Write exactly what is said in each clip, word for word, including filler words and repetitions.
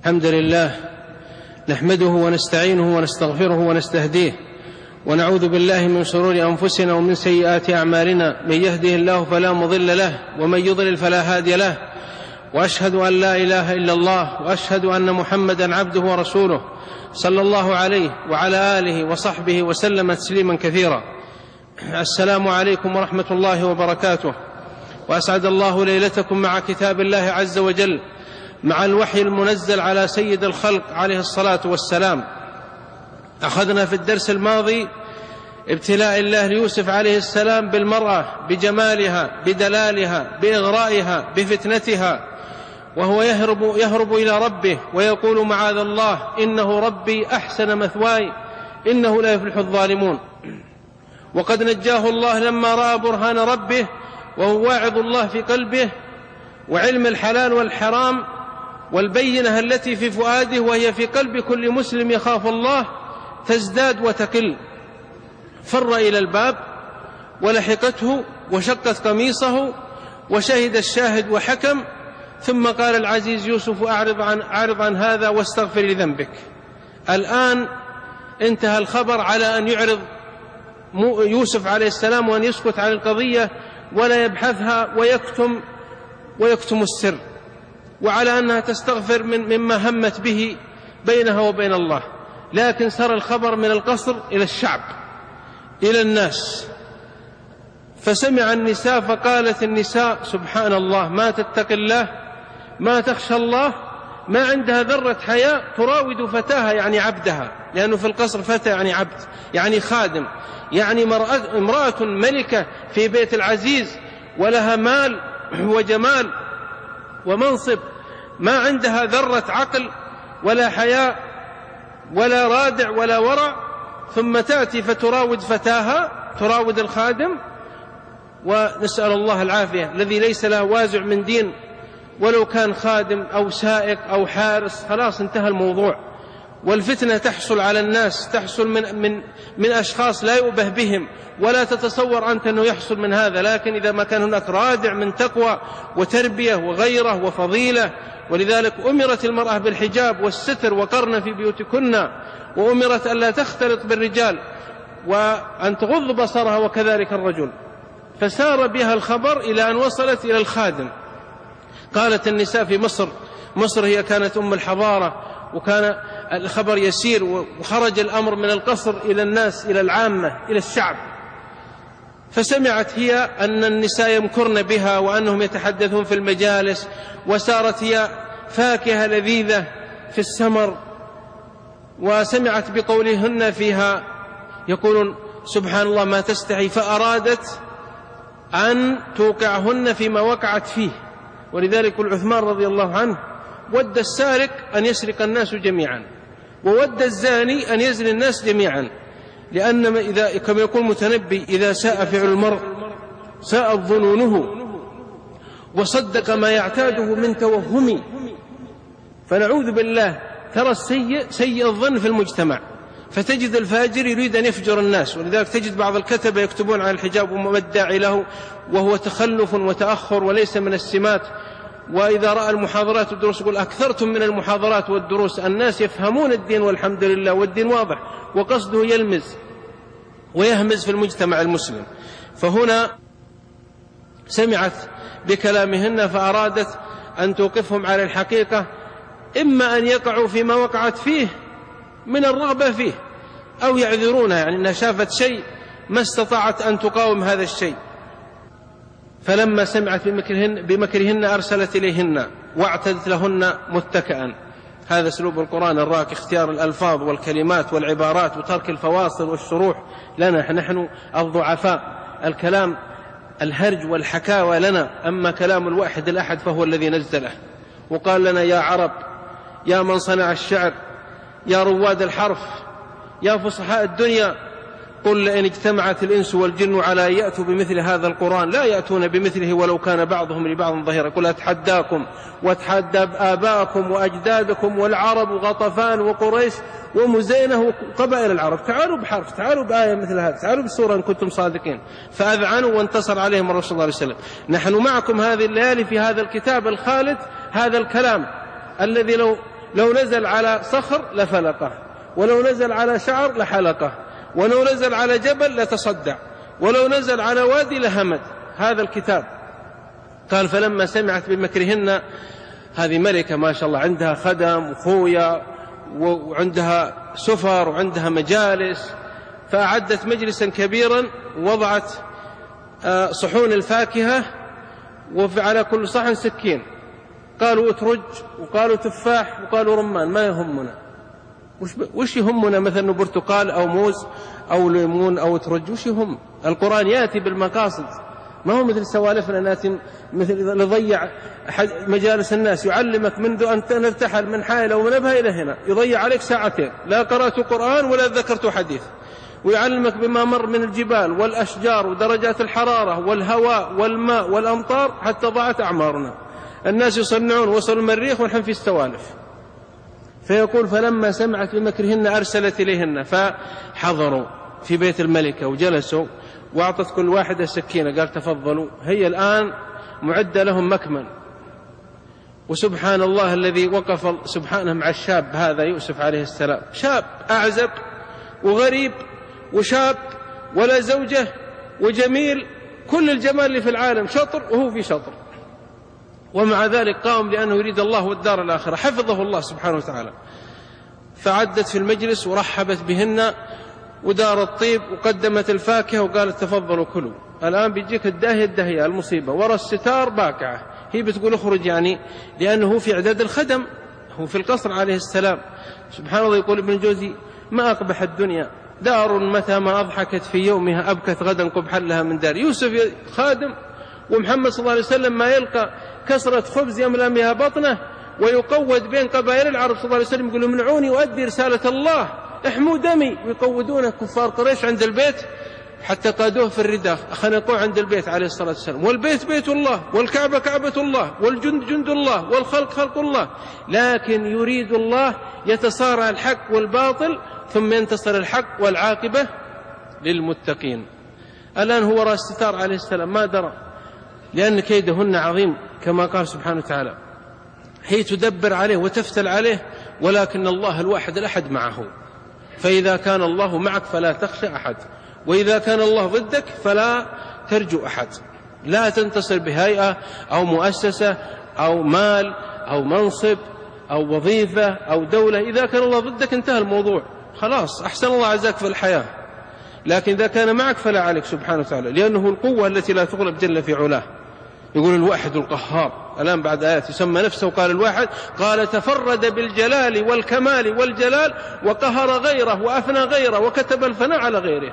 الحمد لله نحمده ونستعينه ونستغفره ونستهديه ونعوذ بالله من شرور أنفسنا ومن سيئات أعمالنا، من يهده الله فلا مضل له ومن يضلل فلا هادي له، وأشهد أن لا إله إلا الله، وأشهد أن محمدا عبده ورسوله صلى الله عليه وعلى آله وصحبه وسلم تسليما كثيرا. السلام عليكم ورحمة الله وبركاته، وأسعد الله ليلتكم مع كتاب الله عز وجل، مع الوحي المنزل على سيد الخلق عليه الصلاة والسلام. أخذنا في الدرس الماضي ابتلاء الله ليوسف عليه السلام بالمرأة، بجمالها، بدلالها، بإغرائها، بفتنتها، وهو يهرب, يهرب إلى ربه ويقول معاذ الله إنه ربي أحسن مثواي إنه لا يفلح الظالمون. وقد نجاه الله لما رأى برهان ربه وهو واعظ الله في قلبه، وعلم الحلال والحرام والبينة التي في فؤاده وهي في قلب كل مسلم يخاف الله تزداد وتقل. فر إلى الباب ولحقته وشقت قميصه وشهد الشاهد وحكم، ثم قال العزيز يوسف أعرض عن, أعرض عن هذا واستغفر لذنبك. الآن انتهى الخبر على أن يعرض يوسف عليه السلام وأن يسكت عن القضية ولا يبحثها ويكتم ويكتم السر، وعلى أنها تستغفر من مما همت به بينها وبين الله. لكن سر الخبر من القصر إلى الشعب، إلى الناس، فسمع النساء فقالت النساء سبحان الله، ما تتقي الله، ما تخشى الله، ما عندها ذرة حياء، تراود فتاها يعني عبدها، لأنه في القصر فتى يعني عبد يعني خادم، يعني امرأة ملكة في بيت العزيز ولها مال وجمال ومنصب، ما عندها ذرة عقل ولا حياء ولا رادع ولا ورع، ثم تأتي فتراود فتاها، تراود الخادم. ونسأل الله العافية، الذي ليس له وازع من دين ولو كان خادم أو سائق أو حارس، خلاص انتهى الموضوع. والفتنة تحصل على الناس، تحصل من, من, من أشخاص لا يؤبه بهم، ولا تتصور أنت أنه يحصل من هذا. لكن إذا ما كان هناك رادع من تقوى وتربية وغيرة وفضيلة، ولذلك أمرت المرأة بالحجاب والستر وقرن في بيوتكن، وأمرت أن لا تختلط بالرجال وأن تغض بصرها، وكذلك الرجل. فسار بها الخبر إلى أن وصلت إلى الخادم. قالت النساء في مصر، مصر هي كانت أم الحضارة، وكان الخبر يسير، وخرج الأمر من القصر إلى الناس، إلى العامة، إلى الشعب. فسمعت هي أن النساء يمكرن بها وأنهم يتحدثون في المجالس، وسارت هي فاكهة لذيذة في السمر، وسمعت بقولهن فيها يقولون سبحان الله ما تستحي، فأرادت أن توقعهن فيما وقعت فيه. ولذلك عثمان رضي الله عنه ود السارق أن يسرق الناس جميعا، وود الزاني أن يزني الناس جميعا، لأن إذا كما يقول متنبي إذا ساء فعل المرء ساءت ظنونه وصدق ما يعتاده من توهم. فنعوذ بالله، ترى السيء سيء الظن في المجتمع، فتجد الفاجر يريد أن يفجر الناس. ولذلك تجد بعض الكتبة يكتبون عن الحجاب وما الداعي له، وهو تخلف وتأخر وليس من السمات. وإذا رأى المحاضرات والدروس يقول أكثرتم من المحاضرات والدروس، الناس يفهمون الدين والحمد لله، والدين واضح، وقصده يلمز ويهمز في المجتمع المسلم. فهنا سمعت بكلامهن فأرادت أن توقفهم على الحقيقة، إما أن يقعوا فيما وقعت فيه من الرغبة فيه، أو يعذرونها، يعني أنها شافت شيء ما استطاعت أن تقاوم هذا الشيء. فلما سمعت بمكرهن, بمكرهن أرسلت إليهن واعتدت لهن متكئا. هذا أسلوب القرآن الراقي، اختيار الألفاظ والكلمات والعبارات وترك الفواصل والشروح لنا نحن الضعفاء. الكلام الهرج والحكاوى لنا، أما كلام الواحد الأحد فهو الذي نزله. وقال لنا يا عرب، يا من صنع الشعر، يا رواد الحرف، يا فصحاء الدنيا، قل لئن اجتمعت الإنس والجن على أن يأتوا بمثل هذا القرآن لا يأتون بمثله ولو كان بعضهم لبعض ظهيرا. قل أتحداكم وأتحدى آباءكم وأجدادكم والعرب وغطفان وقريش ومزينة وقبائل العرب، تعالوا بحرف، تعالوا بآية مثل هذا، تعالوا بسورة إن كنتم صادقين. فأذعنوا وانتصر عليهم الرسول صلى الله عليه وسلم. نحن معكم هذه الليالي في هذا الكتاب الخالد، هذا الكلام الذي لو لو نزل على صخر لفلقه، ولو نزل على شعر لحلقه، ولو نزل على جبل لتصدع، ولو نزل على وادي لهمد. هذا الكتاب. قال فلما سمعت بمكرهن، هذه ملكة ما شاء الله، عندها خدم وخويا وعندها سفر وعندها مجالس، فأعدت مجلسا كبيرا ووضعت صحون الفاكهة وعلى كل صحن سكين. قالوا أترج وقالوا تفاح وقالوا رمان، ما يهمنا. وش يهمنا مثلا برتقال أو موز أو ليمون أو ترج؟ وش يهم؟ القرآن يأتي بالمقاصد، ما هو مثل سوالفنا ناتي مثل يضيع مجالس الناس. يعلمك منذ أن نرتحل من حائل أو من أبها إلى هنا، يضيع عليك ساعتين، لا قرأت قرآن ولا ذكرت حديث. ويعلمك بما مر من الجبال والأشجار ودرجات الحرارة والهواء والماء والأمطار حتى ضاعت أعمارنا. الناس يصنعون وصلوا المريخ ونحن في السوالف. فيقول فلما سمعت بمكرهن أرسلت إليهن، فحضروا في بيت الملكة وجلسوا وأعطت كل واحدة سكينة، قال تفضلوا، هي الآن معدة لهم مكمن. وسبحان الله الذي وقف سبحانه مع الشاب هذا يوسف عليه السلام، شاب أعزب وغريب وشاب ولا زوجة وجميل، كل الجمال اللي في العالم، شطر وهو في شطر، ومع ذلك قام لأنه يريد الله والدار الآخرة. حفظه الله سبحانه وتعالى. فعدت في المجلس ورحبت بهن ودار الطيب وقدمت الفاكهة وقالت تفضلوا كلوا. الآن بيجيك الداهية الدهية المصيبة، وراء الستار باكعة، هي بتقول اخرج، يعني لأنه في إعداد الخدم، هو في القصر عليه السلام. سبحان الله. يقول ابن الجوزي ما أقبح الدنيا دار متى ما أضحكت في يومها أبكت غدا قبحا لها من دار. يوسف خادم، ومحمد صلى الله عليه وسلم ما يلقى كسرة خبز يملأ بها بطنه ويقود بين قبائل العرب صلى الله عليه وسلم، يقول منعوني وأدي رسالة الله، احموا دمي، ويقودونه كفار قريش عند البيت حتى قادوه في الرداء، خنقوه عند البيت عليه الصلاة والسلام. والبيت بيت الله، والكعبة كعبة الله، والجند جند الله، والخلق خلق الله، لكن يريد الله يتصارع الحق والباطل ثم ينتصر الحق والعاقبة للمتقين. الآن هو رأس ستار عليه السلام ما درى، لأن كيدهن عظيم كما قال سبحانه وتعالى. هي تدبر عليه وتفتل عليه، ولكن الله الواحد الأحد معه. فإذا كان الله معك فلا تخشى أحد، وإذا كان الله ضدك فلا ترجو أحد. لا تنتصر بهيئة أو مؤسسة أو مال أو منصب أو وظيفة أو دولة. إذا كان الله ضدك انتهى الموضوع، خلاص أحسن الله عزاك في الحياة. لكن إذا كان معك فلا عليك سبحانه وتعالى، لأنه القوة التي لا تغلب جل في علاه. يقول الواحد القهار، الآن بعد آيات يسمى نفسه وقال الواحد، قال تفرد بالجلال والكمال والجلال وقهر غيره وأفنى غيره وكتب الفناء على غيره.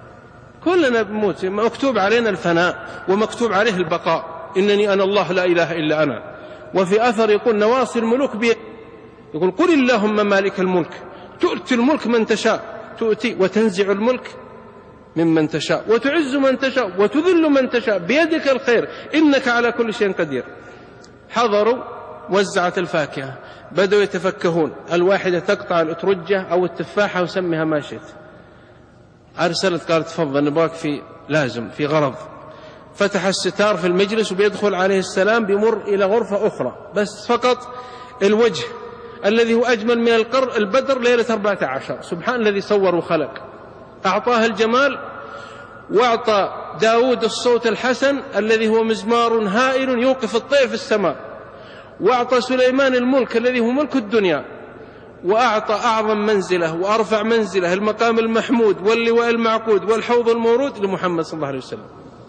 كلنا بنموت، مكتوب علينا الفناء ومكتوب عليه البقاء، إنني أنا الله لا إله إلا أنا. وفي أثر يقول نواصي الملوك بي، يقول قل اللهم مالك الملك تؤتي الملك من تشاء، تؤتي وتنزع الملك ممن تشاء وتعز من تشاء وتذل من تشاء بيدك الخير إنك على كل شيء قدير. حضروا، وزعت الفاكهة، بدأوا يتفكهون، الواحدة تقطع الأترجة أو التفاحة وسمها ما شئت. أرسلت قالت تفضل نبغاك في لازم في غرض. فتح الستار في المجلس وبيدخل عليه السلام، بيمر إلى غرفة أخرى، بس فقط الوجه الذي هو أجمل من القر البدر ليلة أربعة عشر. سبحان الذي صور وخلق. أعطاه الجمال، وأعطى داود الصوت الحسن الذي هو مزمار هائل يوقف الطير في السماء، وأعطى سليمان الملك الذي هو ملك الدنيا، وأعطى أعظم منزلة وأرفع منزلة المقام المحمود واللواء المعقود والحوض المورود لمحمد صلى الله عليه وسلم.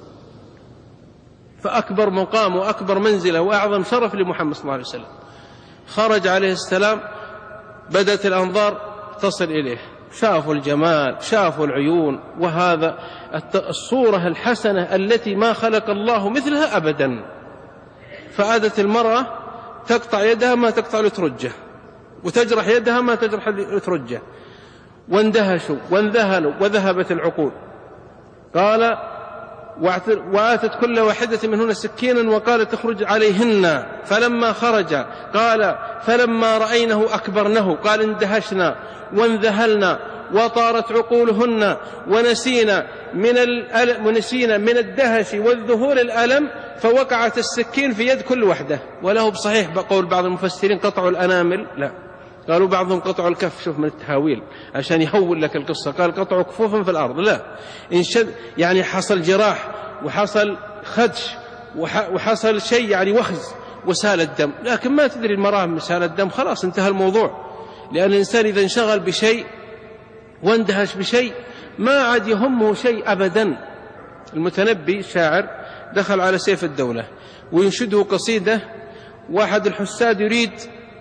فأكبر مقام وأكبر منزلة وأعظم شرف لمحمد صلى الله عليه وسلم. خرج عليه السلام، بدأت الأنظار تصل إليه، شافوا الجمال، شافوا العيون، وهذا الصورة الحسنة التي ما خلق الله مثلها أبدا. فأتت المرأة تقطع يدها ما تقطع الأترجة، وتجرح يدها ما تجرح الأترجة، واندهشوا وانذهلوا وذهبت العقول. قال وآتت كل واحدة منهن سكينا وقالت تخرج عليهن. فلما خرج قال فلما رأينه أكبرنه، قال اندهشنا وانذهلنا وطارت عقولهن ونسينا من الألم ونسينا من الدهش والذهول الألم، فوقعت السكين في يد كل وحدة. وله بصحيح بقول بعض المفسرين قطعوا الأنامل، لا، قالوا بعضهم قطعوا الكف، شوف من التهاويل عشان يهول لك القصة، قال قطعوا كفوفا في الأرض، لا انشد يعني حصل جراح وحصل خدش وحصل شيء يعني وخز وسال الدم، لكن ما تدري المراهم سال الدم، خلاص انتهى الموضوع. لأن الإنسان إذا انشغل بشيء واندهش بشيء ما عاد يهمه شيء أبدا. المتنبي الشاعر دخل على سيف الدولة وينشده قصيدة، واحد الحساد يريد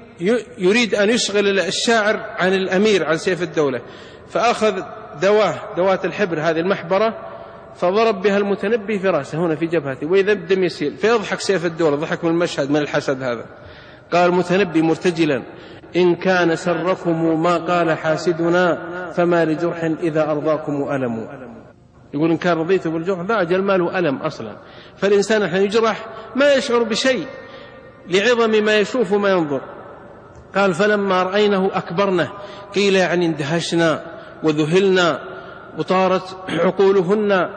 يريد أن يشغل الشاعر عن الأمير عن سيف الدولة، فأخذ دواه دوات الحبر هذه المحبرة فضرب بها المتنبي في رأسه هنا في جبهته، وإذا الدم يسيل، فيضحك سيف الدولة، ضحك من المشهد من الحسد هذا. قال المتنبي مرتجلا: إن كان سركم ما قال حاسدنا فما لجرح إذا أرضاكم ألم. يقول إن كان رضيت بالجرح ذا أجل ما له ألم أصلا. فالإنسان حين يجرح ما يشعر بشيء لعظم ما يشوف وما ينظر. قال: فلما رأينه أكبرنا، قيل يعني اندهشنا وذهلنا وطارت عقولهن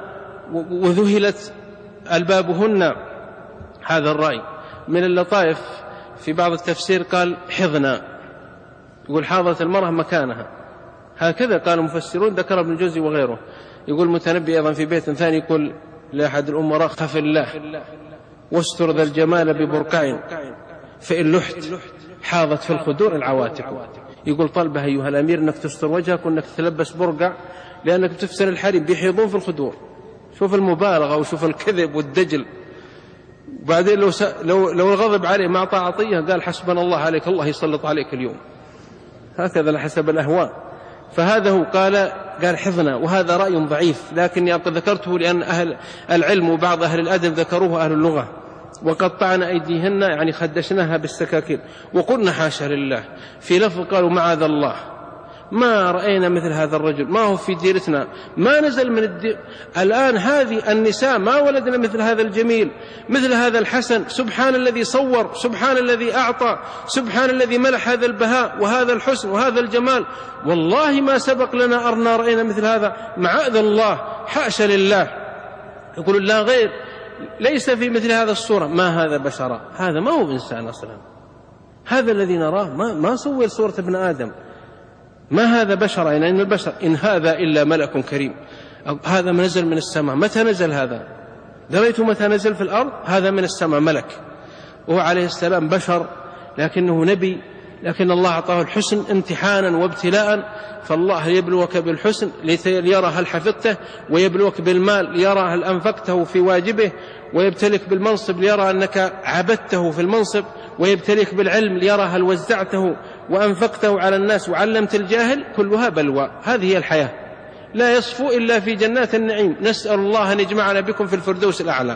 وذهلت ألبابهن. هذا الرأي. من اللطائف في بعض التفسير قال حضنا، يقول حاضرت المرأة مكانها، هكذا قال المفسرون، ذكر ابن الجوزي وغيره. يقول المتنبي أيضا في بيت ثاني يقول لأحد الأمراء: خف الله واستر ذا الجمال ببرقع، فإن لحت حاضت في الخدور العواتق. يقول طلبها أيها الأمير أنك تستر وجهك وأنك تلبس برقع، لأنك تفتن الحريم بيحيضون في الخدور. شوف المبالغة وشوف الكذب والدجل. وبعدين لو, س... لو... لو الغضب عليه ما أعطى عطية قال حسبنا الله عليك، الله يسلط عليك اليوم. هكذا لحسب الأهواء. فهذا هو. قال قال حفظنا، وهذا رأي ضعيف، لكني ذكرته لأن أهل العلم وبعض أهل الأدب ذكروه أهل اللغة. وقطعنا أيديهن يعني خدشناها بالسكاكين وقلنا حاشا لله. في لفظ قالوا معاذ الله، ما رأينا مثل هذا الرجل، ما هو في ديرتنا، ما نزل من الدير. الآن هذه النساء ما ولدنا مثل هذا الجميل، مثل هذا الحسن. سبحان الذي صور، سبحان الذي أعطى، سبحان الذي ملح هذا البهاء وهذا الحسن وهذا الجمال. والله ما سبق لنا أرنا رأينا مثل هذا، معاذ الله، حاشا لله. يقول لا غير، ليس في مثل هذا الصورة. ما هذا بشرا، هذا ما هو إنسان أصلا، هذا الذي نراه ما, ما صور صورة ابن آدم، ما هذا بشرا، إن البشر إن هذا إلا ملك كريم. هذا نزل من السماء. متى نزل هذا؟ دريت متى نزل في الأرض؟ هذا من السماء ملك، وهو عليه السلام بشر لكنه نبي، لكن الله أعطاه الحسن امتحانا وابتلاء. فالله يبلوك بالحسن ليرى هل حفظته، ويبلوك بالمال ليرى هل أنفقته في واجبه، ويبتلك بالمنصب ليرى أنك عبدته في المنصب، ويبتلك بالعلم ليرى هل وزعته وأنفقته على الناس وعلمت الجاهل. كلها بلوى. هذه هي الحياة، لا يصفو إلا في جنات النعيم. نسأل الله أن يجمعنا بكم في الفردوس الأعلى.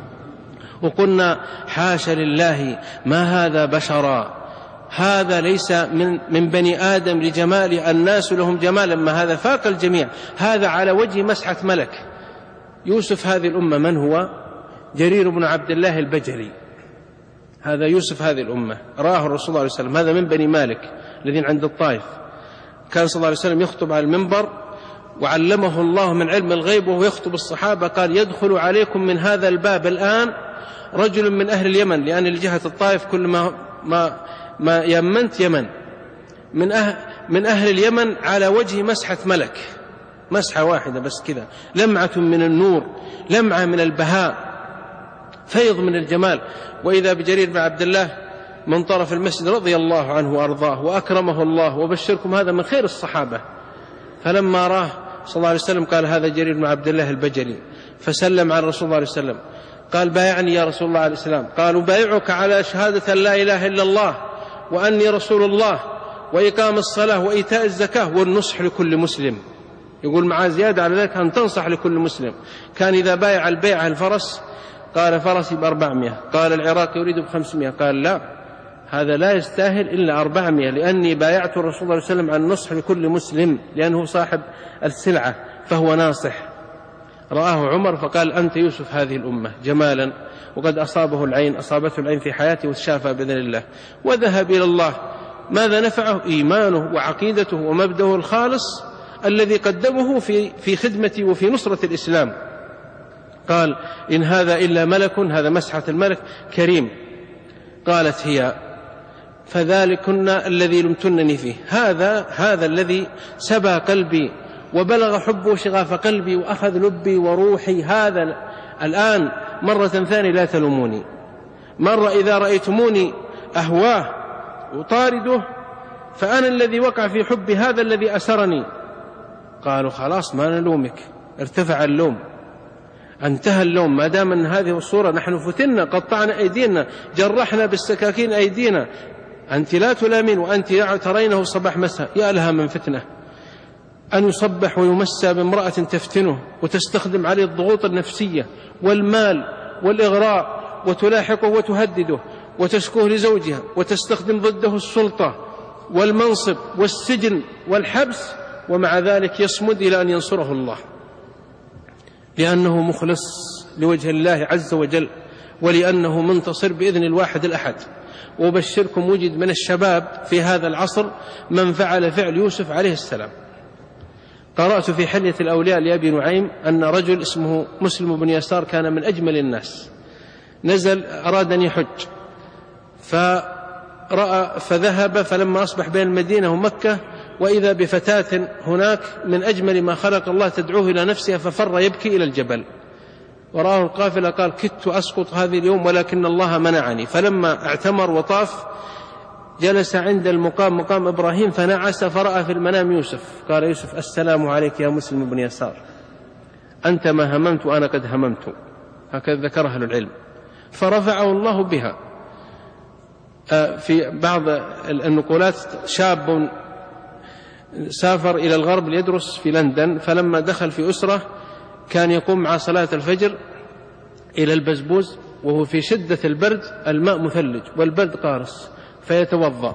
وقلنا حاشا لله، ما هذا بشرا، هذا ليس من, من بني آدم لجمال الناس لهم جمالا، ما هذا فاق الجميع، هذا على وجه مسحة ملك. يوسف هذه الأمة من هو؟ جرير بن عبد الله البجلي، هذا يوسف هذه الأمة. رآه الرسول صلى الله عليه وسلم، هذا من بني مالك الذين عند الطائف. كان صلى الله عليه وسلم يخطب على المنبر، وعلمه الله من علم الغيب وهو يخطب الصحابة. قال: يدخل عليكم من هذا الباب الآن رجل من أهل اليمن، لأن لجهة الطائف كل ما, ما, ما يمنت يمن، من أهل, من أهل اليمن على وجه مسحة ملك، مسحة واحدة بس كذا، لمعة من النور، لمعة من البهاء، فيض من الجمال. وإذا بجرير بن عبد الله من طرف المسجد رضي الله عنه وأرضاه وأكرمه الله وبشركم، هذا من خير الصحابة. فلما راه صلى الله عليه وسلم قال: هذا جرير بن عبد الله البجلي. فسلم على الرسول صلى الله عليه وسلم، قال: بايعني يا رسول الله عليه السلام. قالوا: بايعك على شهادة لا إله إلا الله وأني رسول الله وإقام الصلاة وإيتاء الزكاة والنصح لكل مسلم. يقول مع زيادة على ذلك أن تنصح لكل مسلم. كان إذا بايع البيع الفرس قال: فرسي بأربعمائة، قال: العراق يريد بخمسمائة، قال: لا، هذا لا يستاهل إلا أربعمائة، لأني بايعت الرسول صلى الله عليه وسلم عن النصح لكل مسلم، لأنه صاحب السلعة فهو ناصح. رآه عمر فقال: أنت يوسف هذه الأمة جمالا، وقد أصابه العين، أصابته العين في حياته وتشافى بإذن الله وذهب إلى الله. ماذا نفعه؟ إيمانه وعقيدته ومبدأه الخالص الذي قدمه في, في خدمة وفي نصرة الإسلام. قال: إن هذا إلا ملك، هذا مسحة الملك كريم. قالت هي: فذلكن الذي لمتنني فيه. هذا هذا الذي سبى قلبي وبلغ حبه شغاف قلبي وأخذ لبي وروحي. هذا الآن مرة ثانية لا تلوموني. مرة إذا رأيتموني أهواه وطارده فأنا الذي وقع في حب هذا الذي أسرني. قالوا خلاص ما نلومك، ارتفع اللوم، انتهى اللوم، ما دام أن هذه الصورة نحن فتنا، قطعنا أيدينا، جرحنا بالسكاكين أيدينا، أنت لا تلامين وأنت ترينه صباح مساء. يا لها من فتنة أن يصبح ويمسى بامرأة تفتنه وتستخدم عليه الضغوط النفسية والمال والإغراء وتلاحقه وتهدده وتشكوه لزوجها وتستخدم ضده السلطة والمنصب والسجن والحبس، ومع ذلك يصمد إلى أن ينصره الله لأنه مخلص لوجه الله عز وجل ولأنه منتصر بإذن الواحد الأحد. وبشركم وجد من الشباب في هذا العصر من فعل فعل يوسف عليه السلام. قرأت في حلية الأولياء لأبي نعيم أن رجل اسمه مسلم بن يسار كان من أجمل الناس، نزل أراد أن يحج فرأى فذهب، فلما أصبح بين المدينة ومكة وإذا بفتاة هناك من أجمل ما خلق الله تدعوه إلى نفسها، ففر يبكي إلى الجبل ورآه القافلة قال كدت أسقط هذه اليوم ولكن الله منعني. فلما اعتمر وطاف جلس عند المقام مقام إبراهيم فنعس فرأى في المنام يوسف. قال يوسف السلام عليك يا مسلم بن يسار، أنت ما هممت وأنا قد هممت. هكذا ذكر أهل العلم. فرفعه الله بها. في بعض النقولات شاب سافر إلى الغرب ليدرس في لندن، فلما دخل في أسرة كان يقوم مع صلاة الفجر إلى البزبوز وهو في شدة البرد، الماء مثلج والبرد قارس، فيتوضأ،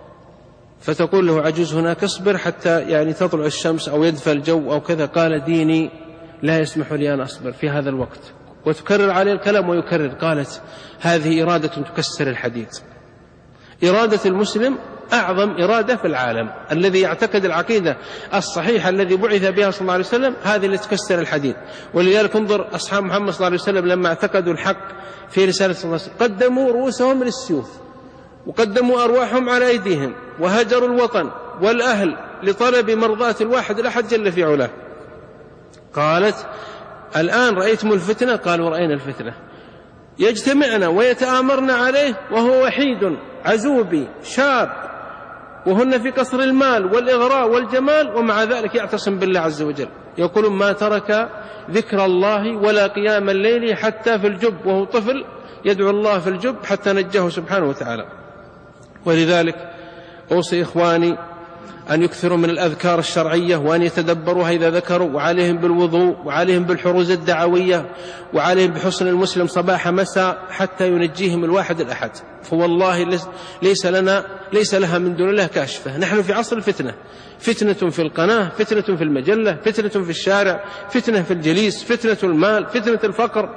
فتقول له عجوز هناك اصبر حتى يعني تطلع الشمس أو يدفى الجو أو كذا. قال ديني لا يسمح لي أن أصبر في هذا الوقت، وتكرر عليه الكلام ويكرر. قالت هذه إرادة تكسر الحديد. إرادة المسلم أعظم إرادة في العالم، الذي يعتقد العقيدة الصحيحة الذي بعث بها صلى الله عليه وسلم، هذه اللي تكسر الحديد. ولذلك انظر أصحاب محمد صلى الله عليه وسلم لما اعتقدوا الحق في رسالة صلى الله عليه وسلم قدموا رؤوسهم للسيوف وقدموا أرواحهم على أيديهم وهجروا الوطن والأهل لطلب مرضاة الواحد الأحد جل في علاه. قالت الآن رأيتم الفتنة؟ قالوا رأينا الفتنة. يجتمعنا ويتآمرنا عليه وهو وحيد عزوبي شاب وهن في قصر المال والإغراء والجمال، ومع ذلك يعتصم بالله عز وجل. يقولون ما ترك ذكر الله ولا قيام الليل حتى في الجب، وهو طفل يدعو الله في الجب حتى نجاه سبحانه وتعالى. ولذلك أوصي إخواني أن يكثروا من الأذكار الشرعية وأن يتدبروها إذا ذكروا، وعليهم بالوضوء وعليهم بالحروز الدعوية وعليهم بحسن المسلم صباح مساء حتى ينجيهم الواحد الأحد. فوالله ليس لنا ليس لها من دون الله كاشفة. نحن في عصر الفتنة، فتنة في القناة، فتنة في المجلة، فتنة في الشارع، فتنة في الجليس، فتنة المال، فتنة الفقر،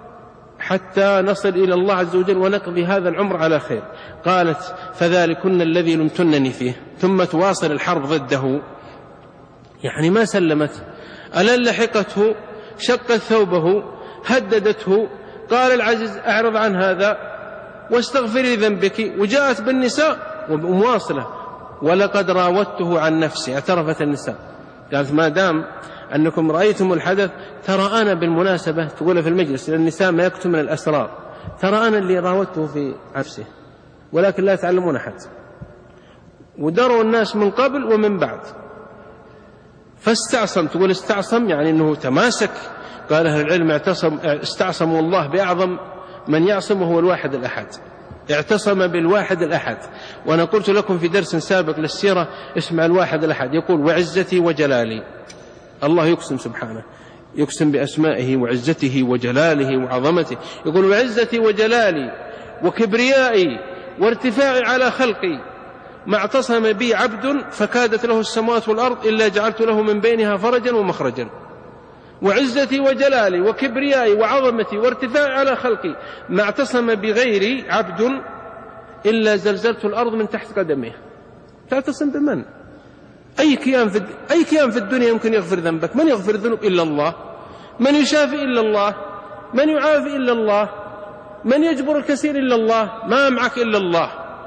حتى نصل إلى الله عز وجل ونقضي هذا العمر على خير. قالت فذلكن الذي لمتنني فيه. ثم تواصل الحرب ضده، يعني ما سلمت. ألا لحقته شقت ثوبه هددته. قال العزيز أعرض عن هذا واستغفري ذنبك، وجاءت بالنساء ومواصلة ولقد راودته عن نفسي. اعترفت النساء قالت ما دام أنكم رأيتم الحدث، ترى أنا بالمناسبة تقول في المجلس للنساء ما يكتم من الأسرار، ترى أنا اللي راودته في نفسه ولكن لا يتعلمون أحد، ودروا الناس من قبل ومن بعد. فاستعصم، تقول استعصم يعني أنه تماسك. قال أهل العلم اعتصم استعصموا الله بأعظم من يعصم وهو الواحد الأحد، اعتصم بالواحد الأحد. وأنا قلت لكم في درس سابق للسيرة اسمع الواحد الأحد، يقول وعزتي وجلالي. الله يقسم سبحانه، يقسم بأسمائه وعزته وجلاله وعظمته، يقول وعزتي وجلالي وكبريائي وارتفاعي على خلقي ما اعتصم بي عبد فكادت له السماوات والأرض إلا جعلت له من بينها فرجا ومخرجا. وعزتي وجلالي وكبريائي وعظمتي وارتفاعي على خلقي ما اعتصم بغيري عبد إلا زلزلت الأرض من تحت قدميه. تعتصم بمن؟ أي كيان في أي كيان في الدنيا يمكن يغفر ذنبك؟ من يغفر الذنوب إلا الله؟ من يشافي إلا الله؟ من يعافي إلا الله؟ من يجبر الكثير إلا الله؟ ما معك إلا الله.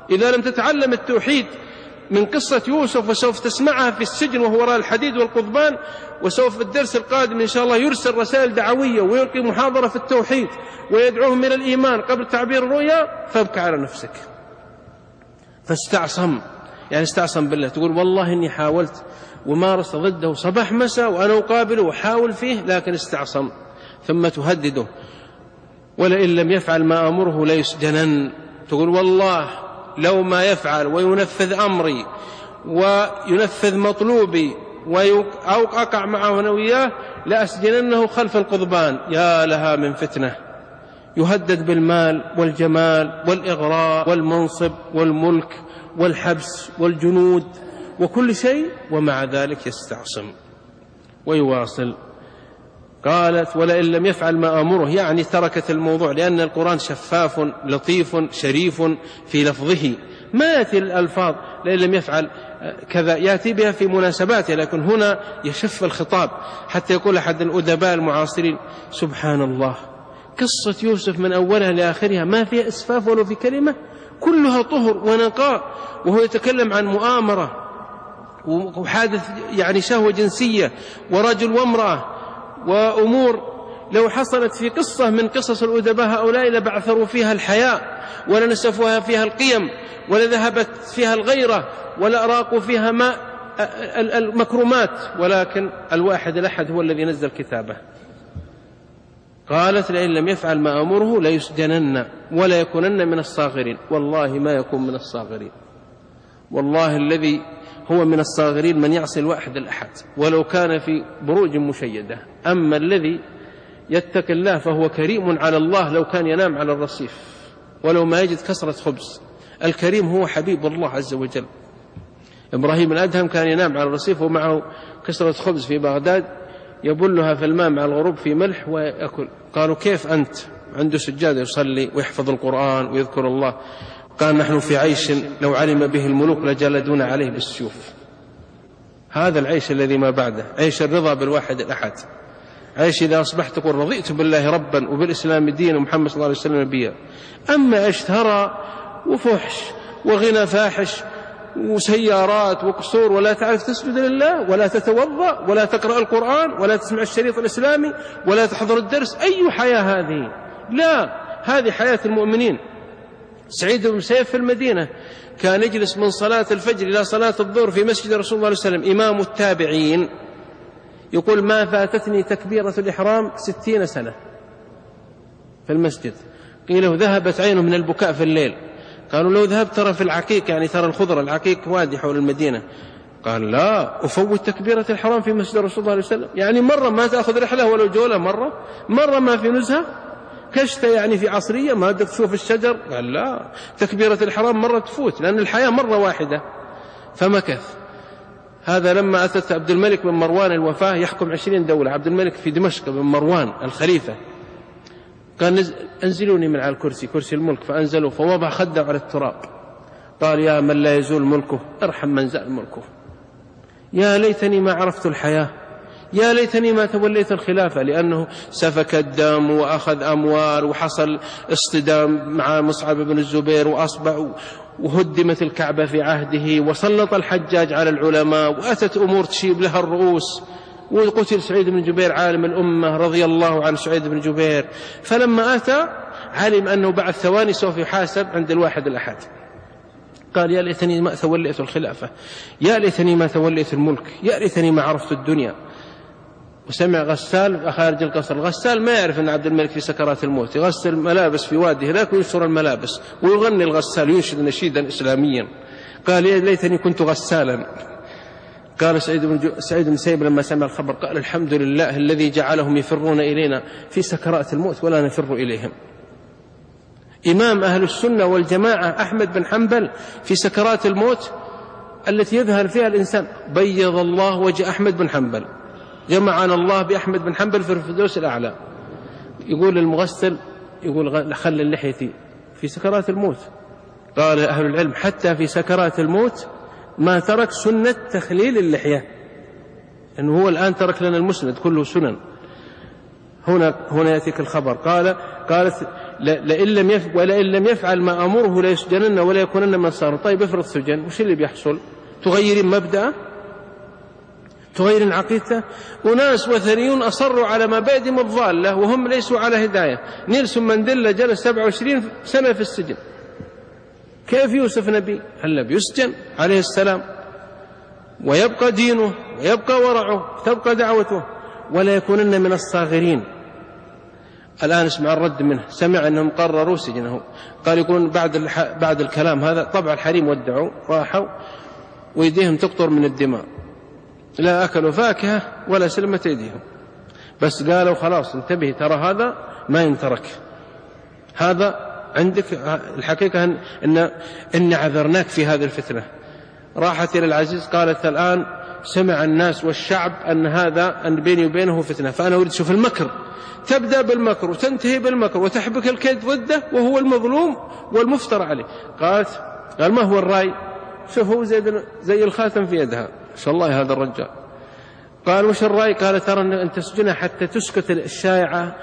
إذا لم تتعلم التوحيد من قصة يوسف وسوف تسمعها في السجن وهو وراء الحديد والقضبان، وسوف في الدرس القادم إن شاء الله يرسل رسائل دعوية ويلقي محاضرة في التوحيد ويدعوهم إلى الإيمان قبل تعبير الرؤيا، فابكى على نفسك. فاستعصم، يعني استعصم بالله، تقول والله إني حاولت ومارس ضده صباح مساء وأنا أقابله وحاول فيه، لكن استعصم. ثم تهدده ولئن لم يفعل ما أمره ليسجنن. تقول والله لو ما يفعل وينفذ أمري وينفذ مطلوبي أو أقع معه أنا وياه لأسجننه خلف القضبان. يا لها من فتنة، يهدد بالمال والجمال والإغراء والمنصب والملك والحبس والجنود وكل شيء، ومع ذلك يستعصم ويواصل. قالت ولئن لم يفعل ما أمره، يعني تركت الموضوع، لأن القرآن شفاف لطيف شريف في لفظه، ما يأتي الألفاظ لئن لم يفعل كذا، يأتي بها في مناسباتها، لكن هنا يشف الخطاب. حتى يقول أحد الأدباء المعاصرين سبحان الله، قصة يوسف من أولها لآخرها ما فيها إسفاف ولو في كلمة، كلها طهر ونقاء، وهو يتكلم عن مؤامرة وحادث يعني شهوة جنسية ورجل وامرأة وأمور لو حصلت في قصة من قصص الأدباء هؤلاء لبعثروا فيها الحياء ولنسفوها فيها القيم ولذهبت فيها الغيرة ولأراقوا فيها ما المكرمات، ولكن الواحد الأحد هو الذي نزل كتابه. قالت لئن لم يفعل ما أمره ليسجنن ولا يكونن من الصاغرين. والله ما يكون من الصاغرين، والله الذي هو من الصاغرين من يعصي الواحد الأحد ولو كان في بروج مشيدة. أما الذي يتقي الله فهو كريم على الله لو كان ينام على الرصيف ولو ما يجد كسرة خبز. الكريم هو حبيب الله عز وجل. إبراهيم الأدهم كان ينام على الرصيف ومعه كسرة خبز في بغداد يبلها في الماء مع الغروب في ملح ويأكل. قالوا كيف أنت؟ عنده سجادة يصلي ويحفظ القرآن ويذكر الله. قال نحن في عيش لو علم به الملوك لجلدون عليه بالسيوف. هذا العيش الذي ما بعده، عيش الرضا بالواحد الأحد، عيش إذا أصبحت تقول رضيت بالله ربا وبالإسلام دينا ومحمد صلى الله عليه وسلم نبيا. أما عيش ثرى وفحش وغنى فاحش وسيارات وقصور ولا تعرف تسجد لله ولا تتوضأ ولا تقرأ القرآن ولا تسمع الشريط الإسلامي ولا تحضر الدرس، أي حياة هذه؟ لا، هذه حياة المؤمنين. سعيد بن مسيب في المدينة كان يجلس من صلاة الفجر إلى صلاة الظهر في مسجد رسول الله صلى الله عليه وسلم إمام التابعين، يقول ما فاتتني تكبيرة الإحرام ستين سنة في المسجد. قيل له ذهبت عينه من البكاء في الليل. قالوا لو ذهبت ترى في العقيق، يعني ترى الخضرة، العقيق وادي حول المدينة. قال لا أفوت تكبيرة الحرام في مسجد رسول الله صلى الله عليه وسلم، يعني مرة ما تأخذ رحلة ولو جولة، مرة مرة ما في نزهة كشتة يعني في عصرية ما بدك تشوف الشجر. قال لا، تكبيرة الحرام مرة تفوت، لأن الحياة مرة واحدة. فمكث. هذا لما أتت عبد الملك بن مروان الوفاة يحكم عشرين دولة، عبد الملك في دمشق بن مروان الخليفة، قال أنزلوني من على الكرسي، كرسي الملك، فأنزلوا فوضع خده على التراب. قال يا من لا يزول ملكه ارحم من زال ملكه. يا ليتني ما عرفت الحياة، يا ليتني ما توليت الخلافة، لأنه سفك الدم وأخذ أموال وحصل اصطدام مع مصعب بن الزبير وأصبع وهدمت الكعبة في عهده وسلط الحجاج على العلماء وأتت أمور تشيب لها الرؤوس، وقتل سعيد بن جبير عالم الأمة رضي الله عن سعيد بن جبير. فلما أتى علم أنه بعد ثواني سوف يحاسب عند الواحد الأحد. قال يا ليتني ما توليت الخلافة، يا ليتني ما توليت الملك، يا ليتني ما عرفت الدنيا. وسمع غسال خارج القصر، الغسال ما يعرف أن عبد الملك في سكرات الموت، يغسل ملابس في وادي هناك وينشر الملابس ويغني الغسال وينشد نشيدا إسلاميا. قال يا ليتني كنت غسالا. قال سعيد بن, سعيد بن مسيب لما سمع الخبر قال الحمد لله الذي جعلهم يفرون إلينا في سكرات الموت ولا نفر إليهم. إمام أهل السنة والجماعة أحمد بن حنبل في سكرات الموت التي يذهل فيها الإنسان، بيض الله وجه أحمد بن حنبل، جمعنا الله بأحمد بن حنبل في الفردوس الأعلى. يقول المغسل يقول خل لحيتي في سكرات الموت. قال أهل العلم حتى في سكرات الموت ما ترك سنة تخليل اللحية، أنه هو الآن ترك لنا المسند كله سنن. هنا هنا يأتيك الخبر. قال قالت لئن لم يفعل ولئن لم يفعل ما أمره لا يسجنن ولا يكونن من الصاغرين. طيب افرض سجن، وش اللي بيحصل؟ تغيرين مبدأ، تغيرين عقيدته. وناس وثنيون أصروا على مبادئهم الضالة وهم ليسوا على هداية. نيلسون مانديلا جلس سبعة وعشرين سنة في السجن. كيف يوسف نبي؟ هل بيسجن عليه السلام ويبقى دينه ويبقى ورعه تبقى دعوته ولا يكونن من الصاغرين؟ الآن اسمع الرد منه، سمع أنهم قرروا سجنه، قال يقولون بعد الح... بعد الكلام هذا طبعا الحريم ودعوا راحوا ويديهم تقطر من الدماء، لا أكلوا فاكهة ولا سلمت يديهم، بس قالوا خلاص انتبه ترى هذا ما ينترك، هذا عندك الحقيقة إن, إن, إن عذرناك في هذه الفتنة. راحت إلى العزيز قالت الآن سمع الناس والشعب أن هذا أن بيني وبينه فتنة، فأنا أريد شوف المكر، تبدأ بالمكر وتنتهي بالمكر وتحبك الكيد ضده وهو المظلوم والمفترى عليه. قالت قال ما هو الرأي؟ شوفوا زي, زي الخاتم في يدها، ما شاء الله هذا الرجال. قال وش الرأي؟ قال ترى أن تسجنها حتى تسكت الشائعة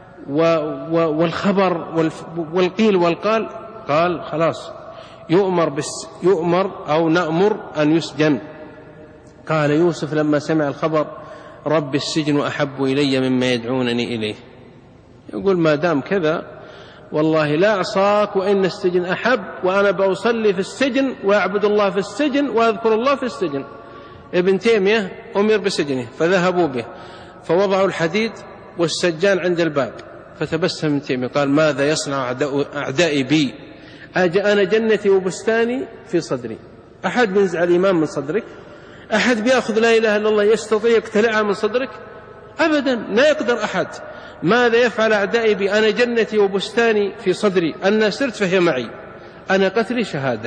والخبر والقيل والقال. قال خلاص يؤمر, بس يؤمر أو نأمر أن يسجن. قال يوسف لما سمع الخبر رب السجن أحب إلي مما يدعونني إليه. يقول ما دام كذا والله لا أعصاك وإن السجن أحب، وأنا بأصلي في السجن وأعبد الله في السجن وأذكر الله في السجن. ابن تيمية أمر بسجنه فذهبوا به فوضعوا الحديد والسجان عند الباب، فتبسم ابن تيمية قال ماذا يصنع أعدائي بي؟ أنا جنتي وبستاني في صدري. أحد بينزع الإيمان من صدرك؟ أحد بيأخذ لا إله إلا الله يستطيع يقتلعها من صدرك؟ أبدا، لا يقدر أحد. ماذا يفعل أعدائي بي؟ أنا جنتي وبستاني في صدري، أنا سرت فهي معي، أنا قتلي شهادة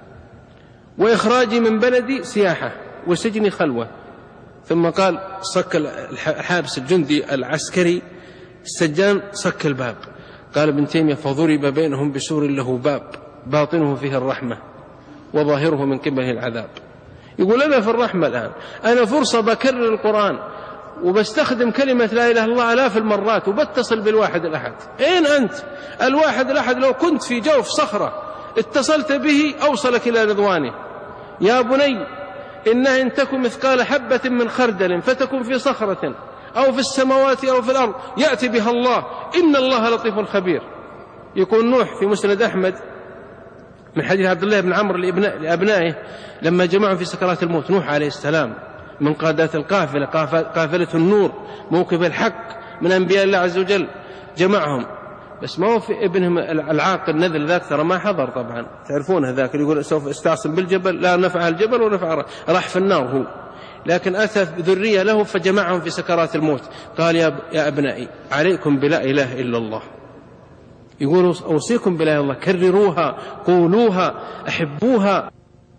وإخراجي من بلدي سياحة وسجني خلوة. ثم قال صك الحابس الجندي العسكري السجان صك الباب. قال ابن تيمية فضرب بينهم بسور له باب باطنه فيه الرحمة وظاهره من قبله العذاب. يقول أنا في الرحمة الآن، أنا فرصة بكرر القرآن وبستخدم كلمة لا إله إلا الله آلاف المرات وبتصل بالواحد الأحد. أين أنت؟ الواحد الأحد لو كنت في جوف صخرة اتصلت به أوصلك إلى رضوانه. يا بني إنها إن تكن مثقال حبة من خردل فتكن في صخرة أو في السماوات أو في الأرض يأتي بها الله إن الله لطيف خبير. يقول نوح في مسند أحمد من حديث عبد الله بن عمرو لأبنائه لما جمعوا في سكرات الموت، نوح عليه السلام من قادات القافلة قافلة النور موكب الحق من أنبياء الله عز وجل جمعهم، بس ما هو في ابنهم العاقل نذل ذاك ترى ما حضر طبعا، تعرفون هذاك اللي يقول سوف استعصم بالجبل، لا نفع الجبل ونفع راح في النار هو، لكن أتى ذرية له فجمعهم في سكرات الموت. قال يا, يا أبنائي عليكم بلا إله إلا الله. يقولوا أوصيكم بلا إله إلا الله، كرروها قولوها أحبوها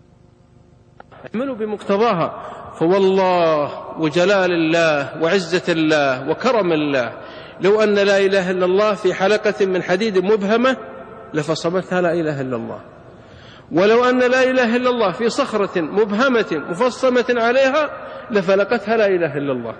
اعملوا بمقتضاها. فوالله وجلال الله وعزة الله وكرم الله لو أن لا إله إلا الله في حلقة من حديد مبهمة لفصمتها لا إله إلا الله، ولو أن لا إله إلا الله في صخرة مبهمة مفصمة عليها لفلقتها لا إله إلا الله.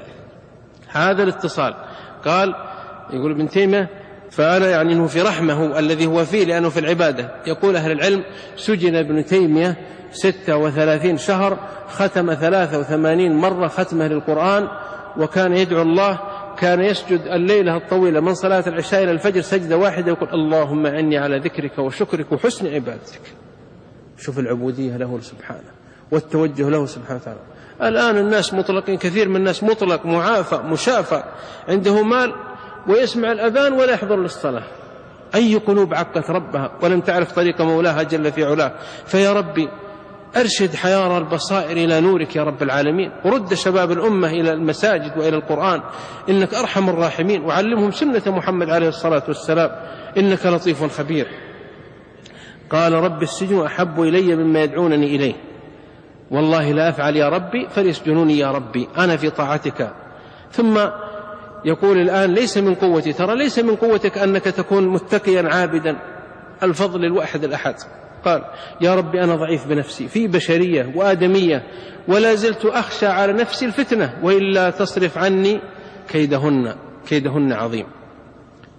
هذا الاتصال. قال يقول ابن تيمية فأنا يعني أنه في رحمه الذي هو فيه لأنه في العبادة. يقول أهل العلم سجن ابن تيمية ستة وثلاثين شهر، ختم ثلاثة وثمانين مرة ختمه للقرآن، وكان يدعو الله، كان يسجد الليلة الطويلة من صلاة العشاء إلى الفجر سجدة واحدة يقول اللهم أعني على ذكرك وشكرك وحسن عبادتك. شوف العبودية له سبحانه والتوجه له سبحانه وتعالى. الآن الناس مطلقين، كثير من الناس مطلق معافى مشافى عنده مال ويسمع الأذان ولا يحضر للصلاة. أي قلوب عقت ربها ولم تعرف طريق مولاها جل في علاه. فيا ربي أرشد حيار البصائر إلى نورك يا رب العالمين، ورد شباب الأمة إلى المساجد وإلى القرآن إنك أرحم الراحمين، وعلمهم سنة محمد عليه الصلاة والسلام إنك لطيف خبير. قال رب السجن أحب إلي مما يدعونني إليه، والله لا أفعل يا ربي فليسجنوني يا ربي أنا في طاعتك. ثم يقول الآن ليس من قوتي، ترى ليس من قوتك أنك تكون متقيا عابدا، الفضل الواحد الأحد. قال يا ربي أنا ضعيف بنفسي في بشرية وآدمية ولا زلت أخشى على نفسي الفتنة، وإلا تصرف عني كيدهن كيدهن عظيم.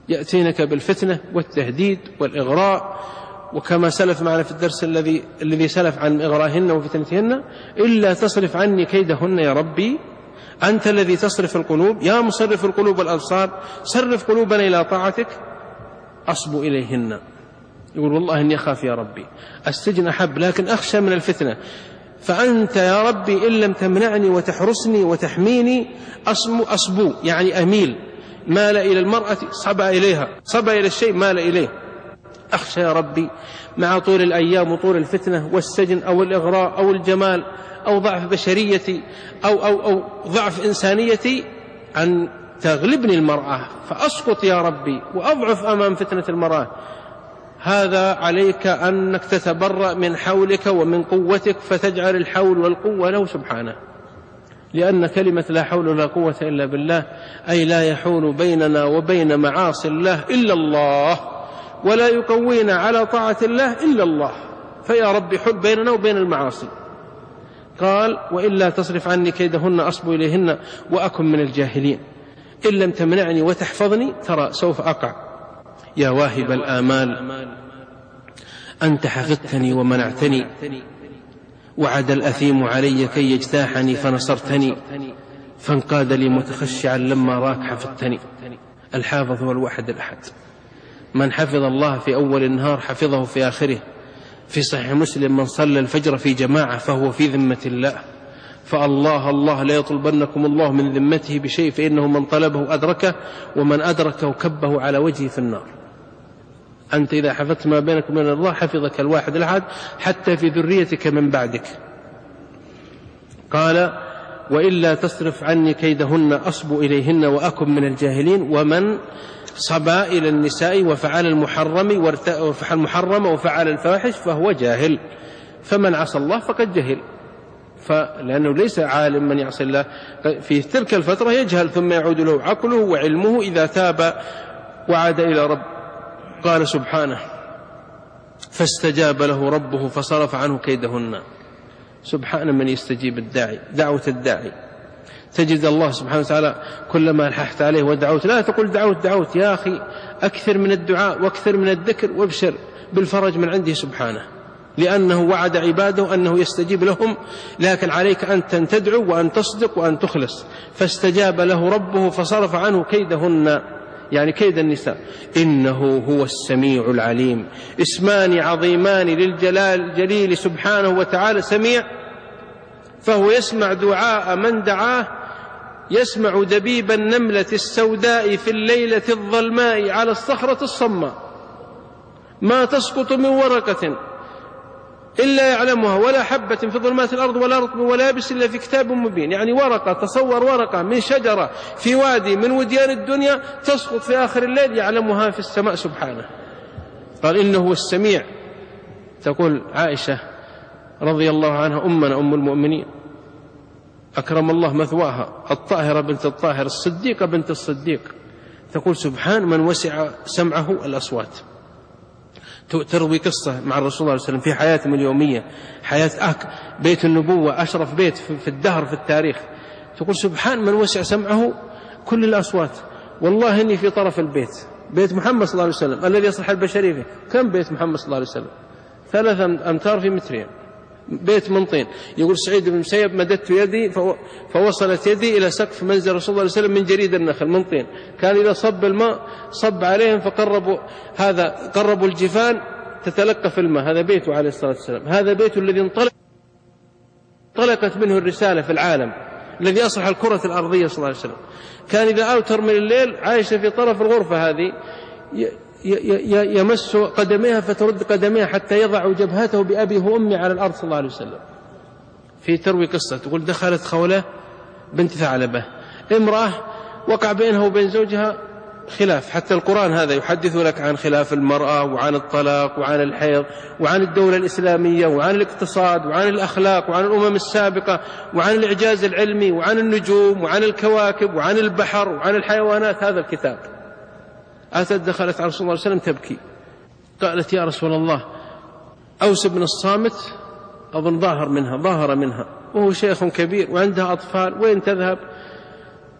يأتينك بالفتنة والتهديد والإغراء، وكما سلف معنا في الدرس الذي الذي سلف عن إغراءهن وفتنتهن: إلا تصرف عني كيدهن يا ربي أنت الذي تصرف القلوب يا مصرف القلوب والأبصار، صرف قلوبنا إلى طاعتك أصب إليهن. يقول: والله إني أخاف يا ربي، السجن أحب لكن أخشى من الفتنة، فأنت يا ربي إن لم تمنعني وتحرسني وتحميني أصبو, أصبو يعني أميل، مال إلى المرأة صبا إليها، صبا إلى الشيء مال إليه. أخشى يا ربي مع طول الأيام وطول الفتنة والسجن أو الإغراء أو الجمال أو ضعف بشريتي أو, أو, أو ضعف إنسانيتي أن تغلبني المرأة فأسقط يا ربي وأضعف أمام فتنة المرأة. هذا عليك أنك تتبرأ من حولك ومن قوتك، فتجعل الحول والقوة له سبحانه، لأن كلمة لا حول ولا قوة إلا بالله أي لا يحول بيننا وبين معاصي الله إلا الله، ولا يقوينا على طاعة الله إلا الله، فيا رب حل بيننا وبين المعاصي. قال: وإلا تصرف عني كيدهن أصب إليهن وأكن من الجاهلين. إن لم تمنعني وتحفظني ترى سوف أقع. يا واهب الآمال أنت حفظتني ومنعتني، وعد الأثيم علي كي يجتاحني فنصرتني، فانقاد لي متخشعا لما راك حفظتني. الحافظ هو الواحد الأحد، من حفظ الله في أول النهار حفظه في آخره. في صحيح مسلم: من صلى الفجر في جماعة فهو في ذمة الله، فالله الله لا يطلبنكم الله من ذمته بشيء، فإنه من طلبه أدركه، ومن أدركه كبه على وجهه في النار. أنت إذا حفظت ما بينك وبين الله حفظك الواحد الأحد حتى في ذريتك من بعدك. قال: وإلا تصرف عني كيدهن أصب إليهن وأكن من الجاهلين. ومن صبا إلى النساء وفعل المحرم وفعل المحرم وفعل الفاحش فهو جاهل، فمن عصى الله فقد جهل، فلأنه ليس عالم من يعصي الله في تلك الفترة يجهل، ثم يعود له عقله وعلمه إذا تاب وعاد إلى رب. قال سبحانه: فاستجاب له ربه فصرف عنه كيدهن. سبحان من يستجيب الداعي، دعوة الداعي. تجد الله سبحانه وتعالى كلما ألححت عليه ودعوت، لا تقول دعوت دعوت يا أخي، أكثر من الدعاء وأكثر من الذكر وابشر بالفرج من عنده سبحانه، لأنه وعد عباده أنه يستجيب لهم، لكن عليك أنت أن تدعو وأن تصدق وأن تخلص. فاستجاب له ربه فصرف عنه كيدهن، يعني كيد النساء، إنه هو السميع العليم. اسمان عظيمان للجلال الجليل سبحانه وتعالى: سميع فهو يسمع دعاء من دعاه، يسمع دبيب النملة السوداء في الليلة الظلماء على الصخرة الصماء، ما تسقط من ورقة إلا يعلمها، ولا حبة في ظلمات الأرض ولا رطب ولا يابس إلا في كتاب مبين. يعني ورقة، تصور ورقة من شجرة في وادي من وديان الدنيا تسقط في آخر الليل يعلمها في السماء سبحانه. قال: إنه هو السميع. تقول عائشة رضي الله عنها أمنا أم المؤمنين أكرم الله مثواها، الطاهرة بنت الطاهر الصديقة بنت الصديق، تقول: سبحان من وسع سمعه الأصوات. تروي قصة مع الرسول صلى الله عليه وسلم في حياتهم اليومية، حياة أك بيت النبوة أشرف بيت في الدهر في التاريخ. تقول: سبحان من وسع سمعه كل الأصوات. والله إني في طرف البيت، بيت محمد صلى الله عليه وسلم الذي يصلح البشرية فيه. كم بيت محمد صلى الله عليه وسلم؟ ثلاثة أمتار في مترين، بيت من طين. يقول سعيد بن مسيب: مددت يدي فوصلت يدي إلى سقف منزل رسول الله صلى الله عليه وسلم من جريد النخل من طين، كان إذا صب الماء صب عليهم فقربوا هذا قربوا الجفان تتلقف الماء. هذا بيته عليه الصلاة والسلام، هذا بيته الذي انطلق انطلقت منه الرسالة في العالم، الذي أصلح الكرة الأرضية صلى الله عليه وسلم. كان إذا أوتر من الليل عايشة في طرف الغرفة هذه يمس قدميها فترد قدميها حتى يضع جبهته بأبيه وأمي على الأرض صلى الله عليه وسلم. في تروي قصة تقول: دخلت خولة بنت ثعلبة، امرأة وقع بينها وبين زوجها خلاف، حتى القرآن هذا يحدث لك عن خلاف المرأة وعن الطلاق وعن الحيض وعن الدولة الإسلامية وعن الاقتصاد وعن الأخلاق وعن الأمم السابقة وعن الإعجاز العلمي وعن النجوم وعن الكواكب وعن البحر وعن الحيوانات. هذا الكتاب. أتت دخلت على رسول الله صلى الله عليه وسلم تبكي، قالت: يا رسول الله، أوس بن الصامت أظن ظاهر منها ظاهر منها وهو شيخ كبير وعندها أطفال، وين تذهب؟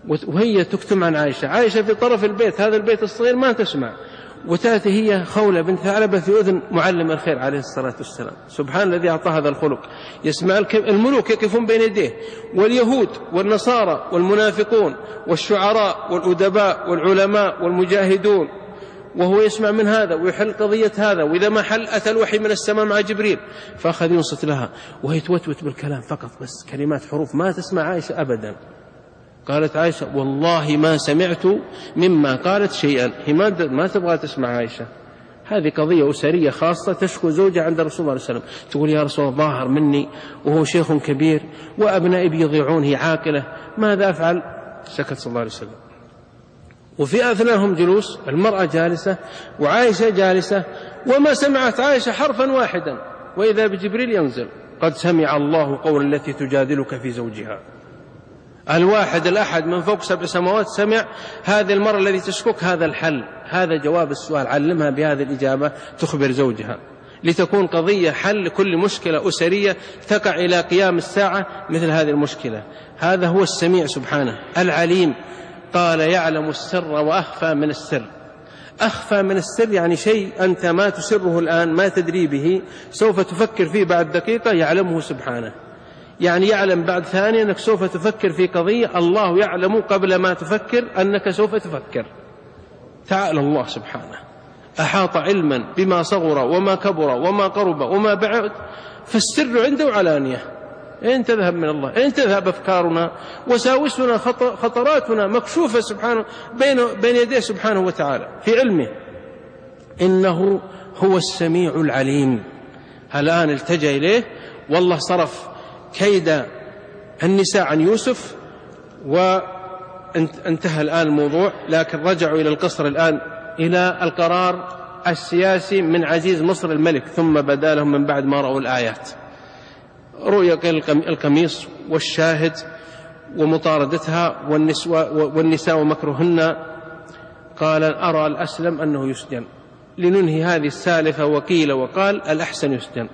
وهي تكتم عن عائشة. عائشة في طرف البيت، هذا البيت الصغير ما تسمع، وتأتي هي خولة بنت ثعلبة في أذن معلم الخير عليه الصلاة والسلام. سبحان الذي أعطى هذا الخلق، يسمع الملوك يقفون بين يديه، واليهود والنصارى والمنافقون والشعراء والأدباء والعلماء والمجاهدون، وهو يسمع من هذا ويحل قضية هذا، وإذا ما حل أتى الوحي من السماء مع جبريل فأخذ ينصت لها، وهي توتوت بالكلام فقط، بس كلمات حروف ما تسمع عائشة أبدا. قالت عائشة والله ما سمعت مما قالت شيئا. هي ما تبغى تسمع عائشة، هذه قضية أسرية خاصة، تشكو زوجها عند الرسول صلى الله عليه وسلم، تقول يا رسول الله ظاهر مني وهو شيخ كبير وأبنائي بيضيعون، هي عاقلة، ماذا أفعل؟ سكت صلى الله عليه وسلم. وفي أثناءهم جلوس، المرأة جالسة وعائشة جالسة، وما سمعت عائشة حرفا واحدا، وإذا بجبريل ينزل قد سمع الله قول التي تجادلك في زوجها. الواحد الأحد من فوق سبع سماوات سمع هذه المرأة التي تشكك هذا الحل، هذا جواب السؤال، علمها بهذه الإجابة تخبر زوجها، لتكون قضية حل لكل مشكلة أسرية تقع إلى قيام الساعة مثل هذه المشكلة. هذا هو السميع سبحانه العليم. قال يعلم السر وأخفى من السر. أخفى من السر يعني شيء أنت ما تسره الآن، ما تدري به، سوف تفكر فيه بعد دقيقة، يعلمه سبحانه. يعني يعلم بعد ثانية أنك سوف تفكر في قضية، الله يعلم قبل ما تفكر أنك سوف تفكر. تعالى الله سبحانه، أحاط علما بما صغر وما كبر وما قرب وما بعد، فالسر عنده علانية. إن تذهب من الله، إن تذهب أفكارنا وساوسنا خطراتنا مكشوفة سبحانه بين, بين يديه سبحانه وتعالى في علمه، إنه هو السميع العليم. الآن التجأ إليه، والله صرف كيد النساء عن يوسف وانتهى الآن الموضوع، لكن رجعوا إلى القصر الآن، إلى القرار السياسي من عزيز مصر الملك. ثم بدا لهم من بعد ما رأوا الآيات، رؤيا القميص والشاهد ومطاردتها والنساء ومكرهن، قال أرى الأسلم أنه يسجن لننهي هذه السالفة، وقيل وقال الأحسن يسجن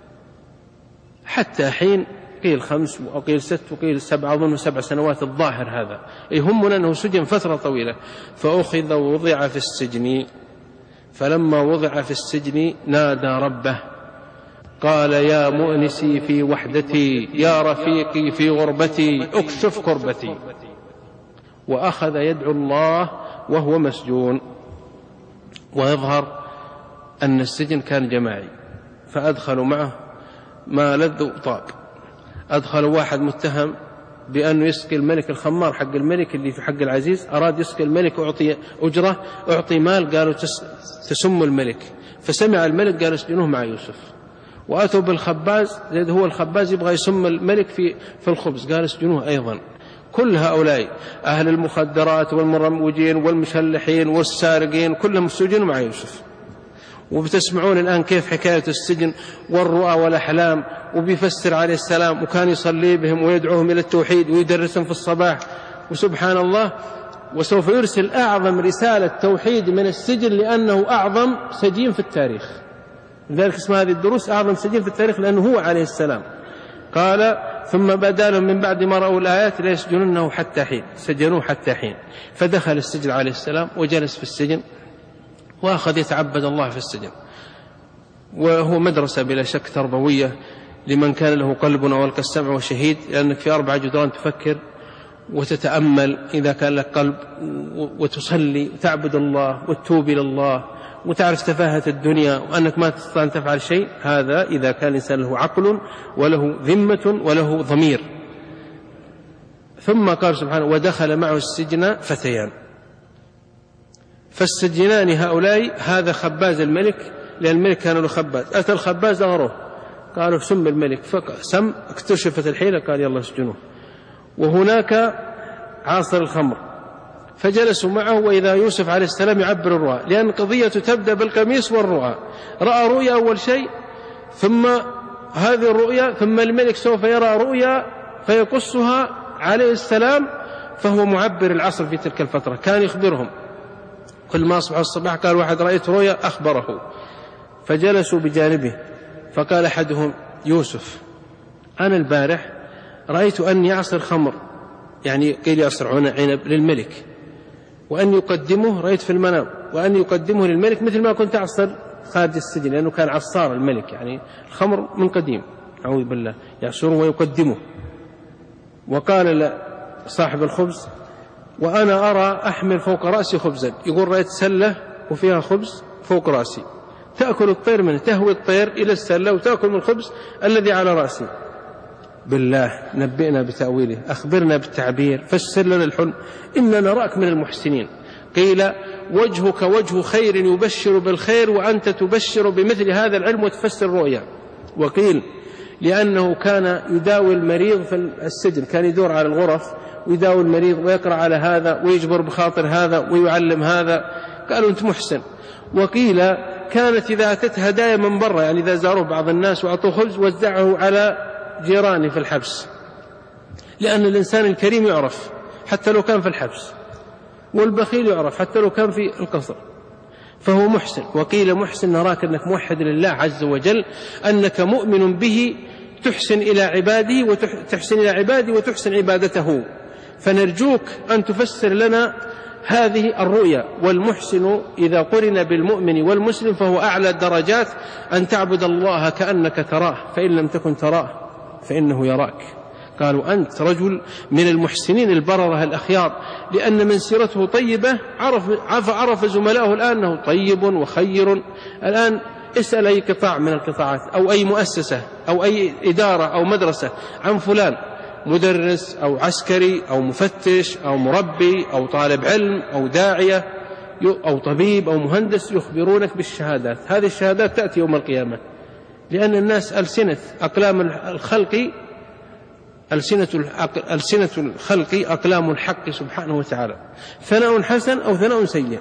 حتى حين، قيل خمس وقيل ست وقيل سبع، أظن سبع سنوات الظاهر هذا، يهمنا أنه سجن فترة طويلة. فأخذ ووضع في السجن، فلما وضع في السجن نادى ربه قال يا مؤنسي في وحدتي، يا رفيقي في غربتي، اكشف كربتي. وأخذ يدعو الله وهو مسجون. ويظهر أن السجن كان جماعي، فأدخلوا معه ما لذ وطاب. أدخلوا واحد متهم بأنه يسقي الملك، الخمار حق الملك اللي في حق العزيز، أراد يسقي الملك، أعطي أجرة، أعطي مال، قالوا تسم الملك، فسمع الملك قال اسجنوه مع يوسف. وأتوا بالخباز، زيد هو الخباز يبغى يسم الملك في في الخبز، قال اسجنوه أيضا. كل هؤلاء أهل المخدرات والمروجين والمشلحين والسارقين كلهم سجنوا مع يوسف. وبتسمعون الآن كيف حكاية السجن والرؤى والأحلام، وبيفسر عليه السلام، وكان يصلي بهم ويدعوهم إلى التوحيد ويدرسهم في الصباح، وسبحان الله. وسوف يرسل أعظم رسالة توحيد من السجن، لأنه أعظم سجين في التاريخ، لذلك اسم هذه الدروس أعظم سجين في التاريخ، لأنه هو عليه السلام. قال ثم بدا لهم من بعد ما رأوا الآيات ليسجنونه حتى حين، سجنوه حتى حين. فدخل السجن عليه السلام وجلس في السجن، وأخذ يتعبد الله في السجن. وهو مدرسة بلا شك تربوية لمن كان له قلب والقى السمع وشهيد، لأنك في أربع جدران تفكر وتتأمل إذا كان لك قلب، وتصلي وتعبد الله وتتوب إلى الله وتعرف تفاهة الدنيا وأنك ما تستطيع أن تفعل شيء. هذا إذا كان الإنسان له عقل وله ذمة وله ضمير. ثم قال سبحانه ودخل معه السجن فتيان، فالسجنان هؤلاء، هذا خباز الملك، لأن الملك كان له خباز، أتى الخباز أغروه، قالوا سم الملك، فسم، اكتشفت الحيلة، قال يلا اسجنوه. وهناك عاصر الخمر، فجلسوا معه، وإذا يوسف عليه السلام يعبر الرؤى، لأن قضية تبدأ بالقميص والرؤى. رأى رؤيا أول شيء، ثم هذه الرؤيا، ثم الملك سوف يرى رؤيا فيقصها عليه السلام، فهو معبر العصر في تلك الفترة. كان يخبرهم كل ما أصبح الصباح، قال واحد رأيت رؤيا، أخبره. فجلسوا بجانبه، فقال أحدهم يوسف أنا البارح رأيت أني أعصر خمر يعني قيل يصرعون عنب للملك، وأن يقدمه رأيت في المنام وأن يقدمه للملك مثل ما كنت أعصر خارج السجن، لأنه كان عصار الملك، يعني الخمر من قديم أعوذ بالله، يعصره ويقدمه. وقال صاحب الخبز وأنا أرى أحمل فوق رأسي خبزا، يقول رأيت سلة وفيها خبز فوق رأسي، تأكل الطير منه، تهوي الطير إلى السلة وتأكل من الخبز الذي على رأسي. بالله نبئنا بتأويله، أخبرنا بالتعبير، فسر لنا الحلم، إننا نراك من المحسنين. قيل وجهك وجه خير يبشر بالخير وأنت تبشر بمثل هذا العلم وتفسر الرؤيا. وقيل لأنه كان يداوي المريض في السجن، كان يدور على الغرف ويداوي المريض ويقرأ على هذا ويجبر بخاطر هذا ويعلم هذا، قالوا أنت محسن. وقيل كانت إذا أتت هدايا من برا، يعني إذا زاروه بعض الناس وأعطوه خبز وزعه على جيرانه في الحبس، لأن الإنسان الكريم يعرف حتى لو كان في الحبس، والبخيل يعرف حتى لو كان في القصر، فهو محسن. وقيل محسن نراك أنك موحد لله عز وجل، أنك مؤمن به، تحسن إلى عباده وتحسن إلى عباده وتحسن عبادته، فنرجوك أن تفسر لنا هذه الرؤيا. والمحسن إذا قرن بالمؤمن والمسلم فهو أعلى الدرجات، أن تعبد الله كأنك تراه، فإن لم تكن تراه فإنه يراك. قالوا أنت رجل من المحسنين البررة الأخيار، لأن من سيرته طيبة عرف, عرف, عرف زملائه الآن أنه طيب وخير. الآن اسأل أي قطاع من القطاعات أو أي مؤسسة أو أي إدارة أو مدرسة عن فلان، مدرس أو عسكري أو مفتش أو مربي أو طالب علم أو داعية أو طبيب أو مهندس، يخبرونك بالشهادات. هذه الشهادات تأتي يوم القيامة، لأن الناس ألسنة أقلام الخلق ألسنة ألسنة الخلق أقلام الحق سبحانه وتعالى، ثناء حسن أو ثناء سيء.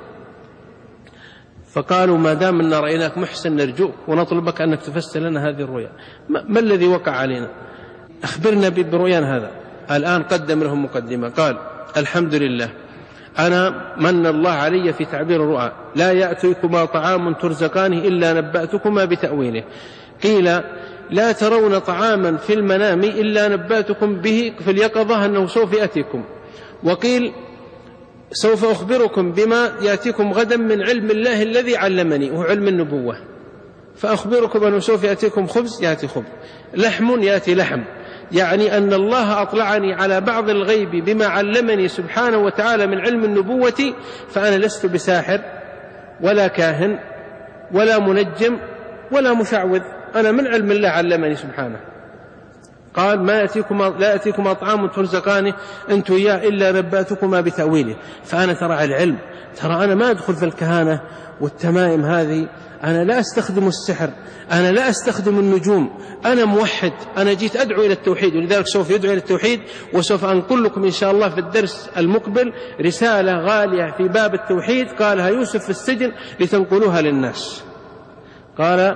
فقالوا ما دام أن رأيناك محسن نرجوك ونطلبك أنك تفسر لنا هذه الرؤيا، ما الذي وقع علينا؟ أخبرنا برؤيان هذا. الآن قدم لهم مقدمة، قال الحمد لله أنا من الله علي في تعبير الرؤى، لا يأتيكما طعام ترزقانه إلا نبأتكما بتأويله. قيل لا ترون طعاما في المنام إلا نبأتكم به في اليقظة أنه سوف يأتيكم. وقيل سوف أخبركم بما يأتيكم غدا من علم الله الذي علمني، وهو علم النبوة، فأخبركم أنه سوف يأتيكم خبز يأتي خبز، لحم يأتي لحم، يعني أن الله أطلعني على بعض الغيب بما علمني سبحانه وتعالى من علم النبوة، فأنا لست بساحر ولا كاهن ولا منجم ولا مشعوذ، أنا من علم الله علمني سبحانه. قال ما يأتيكما لا يأتيكما طعام ترزقانه أنت إياه إلا نبأتكما بتأويله. فأنا ترى العلم، ترى أنا ما أدخل في الكهانة والتمائم هذه، أنا لا أستخدم السحر، أنا لا أستخدم النجوم، أنا موحد، أنا جيت أدعو إلى التوحيد، ولذلك سوف يدعو إلى التوحيد. وسوف أنقل لكم إن شاء الله في الدرس المقبل رسالة غالية في باب التوحيد قالها يوسف في السجن لتنقلوها للناس. قال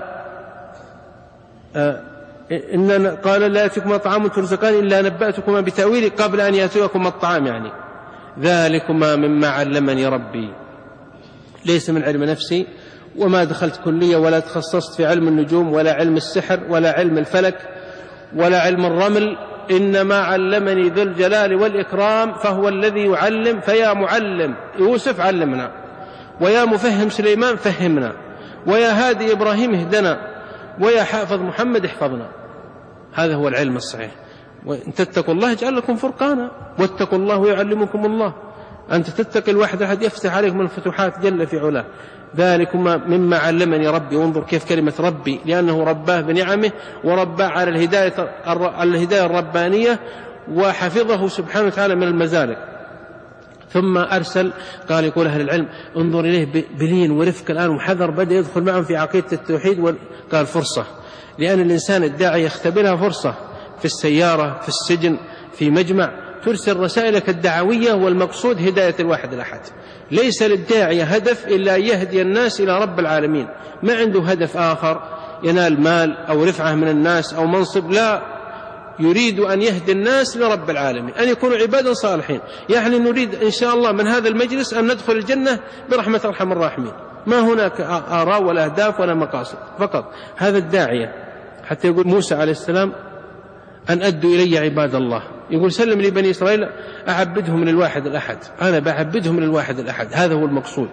آه إن قال لا يأتيكما طعام ترزقان إلا نبأتكما بتأويله قبل أن يأتيكما الطعام، يعني ذلكما مما علمني ربي، ليس من علم نفسي، وما دخلت كلية ولا تخصصت في علم النجوم ولا علم السحر ولا علم الفلك ولا علم الرمل، إنما علمني ذو الجلال والإكرام فهو الذي يعلم. فيا معلم يوسف علمنا، ويا مفهم سليمان فهمنا، ويا هادي إبراهيم اهدنا، ويا حافظ محمد احفظنا. هذا هو العلم الصحيح. وإن تتقوا الله يجعل لكم فرقانا، واتقوا الله ويعلمكم الله. أنت تتقي الواحد أحد يفتح عليكم الفتوحات جل في علاه. ذلكما مما علمني ربي. وانظر كيف كلمة ربي، لأنه رباه بنعمه ورباه على الهداية, الهداية الربانية، وحفظه سبحانه وتعالى من المزالق. ثم أرسل قال يقول أهل العلم انظر إليه بلين ورفق الآن وحذر، بدأ يدخل معهم في عقيدة التوحيد. قال فرصة، لأن الإنسان الداعي يختبرها فرصة، في السيارة، في السجن، في مجمع، ترسل رسائلك الدعوية، والمقصود هداية الواحد الأحد. ليس للداعية هدف إلا يهدي الناس إلى رب العالمين، ما عنده هدف آخر ينال مال أو رفعة من الناس أو منصب، لا، يريد أن يهدي الناس لرب العالمين، أن يكونوا عبادا صالحين. يعني نريد إن شاء الله من هذا المجلس أن ندخل الجنة برحمة أرحم الراحمين، ما هناك آراء ولا أهداف ولا مقاصد، فقط هذا الداعية. حتى يقول موسى عليه السلام أن أدوا إلي عباد الله، يقول سلم لي بني إسرائيل أعبدهم للواحد الأحد، أنا بعبدهم للواحد الأحد، هذا هو المقصود.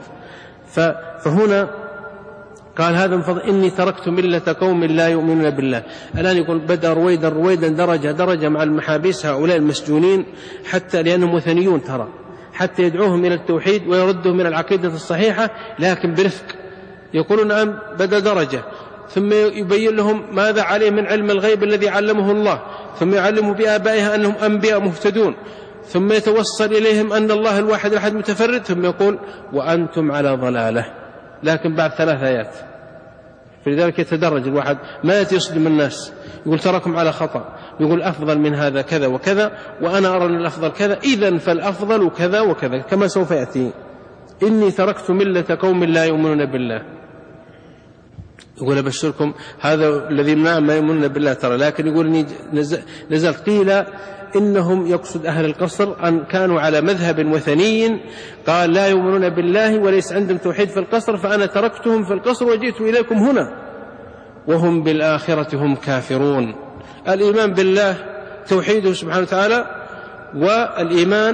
فهنا قال هذا من فضل إني تركت ملة قوم لا يؤمنون بالله. الآن يقول بدأ رويدا رويدا درجة درجة مع المحابيس هؤلاء المسجونين، حتى لأنهم وثنيون ترى، حتى يدعوهم إلى التوحيد ويردهم من العقيدة الصحيحة، لكن برفق. يقولون نعم بدأ درجة، ثم يبين لهم ماذا عليه من علم الغيب الذي علمه الله، ثم يعلمه بآبائها أنهم أنبياء مهتدون، ثم يتوصل إليهم أن الله الواحد الأحد متفرد، ثم يقول وأنتم على ضلالة، لكن بعد ثلاث آيات. فلذلك يتدرج الواحد، ما يأتي يصدم الناس يقول تراكم على خطأ، يقول أفضل من هذا كذا وكذا، وأنا أرى أن الأفضل كذا، إذن فالأفضل كذا وكذا، كما سوف يأتي. إني تركت ملة قوم لا يؤمنون بالله. يقول أبشركم هذا الذي ما يؤمنون بالله ترى، لكن يقول إني نزلت. قيل إنهم يقصد أهل القصر أن كانوا على مذهب وثني، قال لا يؤمنون بالله وليس عندهم توحيد في القصر، فأنا تركتهم في القصر وجئت إليكم هنا، وهم بالآخرة هم كافرون. الإيمان بالله توحيده سبحانه وتعالى، والإيمان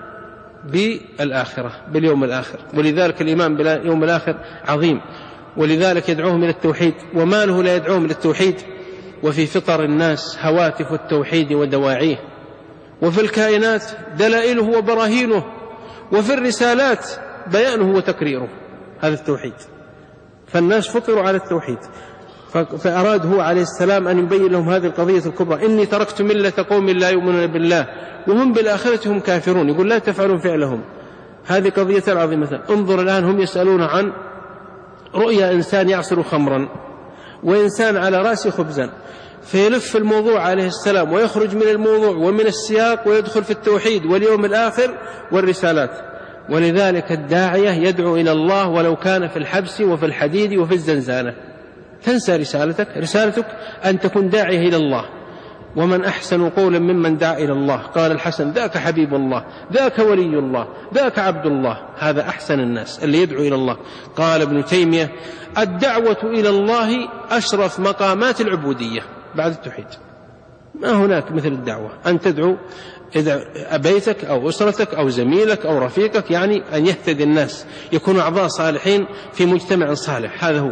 بالآخرة باليوم الآخر، ولذلك الإيمان باليوم الآخر عظيم، ولذلك يدعوهم إلى التوحيد. وما له لا يدعوهم إلى التوحيد؟ وفي فطر الناس هواتف التوحيد ودواعيه، وفي الكائنات دلائله وبراهينه، وفي الرسالات بيانه وتكريره، هذا التوحيد. فالناس فطروا على التوحيد، فأراد هو عليه السلام أن يبين لهم هذه القضية الكبرى. إني تركت ملة قوم لا يؤمنون بالله وهم بالآخرة هم كافرون. يقول لا تفعلون فعلهم، هذه قضية عظيمة. انظر الآن هم يسألون عن رؤيا إنسان يعصر خمرا وإنسان على رأس خبزا، فيلف الموضوع عليه السلام ويخرج من الموضوع ومن السياق ويدخل في التوحيد واليوم الآخر والرسالات. ولذلك الداعية يدعو إلى الله ولو كان في الحبس وفي الحديد وفي الزنزانة. تنسى رسالتك، رسالتك أن تكون داعية إلى الله. ومن أحسن قولا ممن دعا إلى الله. قال الحسن ذاك حبيب الله، ذاك ولي الله، ذاك عبد الله، هذا أحسن الناس اللي يدعو إلى الله. قال ابن تيمية الدعوة إلى الله أشرف مقامات العبودية بعد التوحيد. ما هناك مثل الدعوة، أن تدعو إذا بيتك أو أسرتك أو زميلك أو رفيقك، يعني أن يهتدي الناس، يكونوا أعضاء صالحين في مجتمع صالح، هذا هو.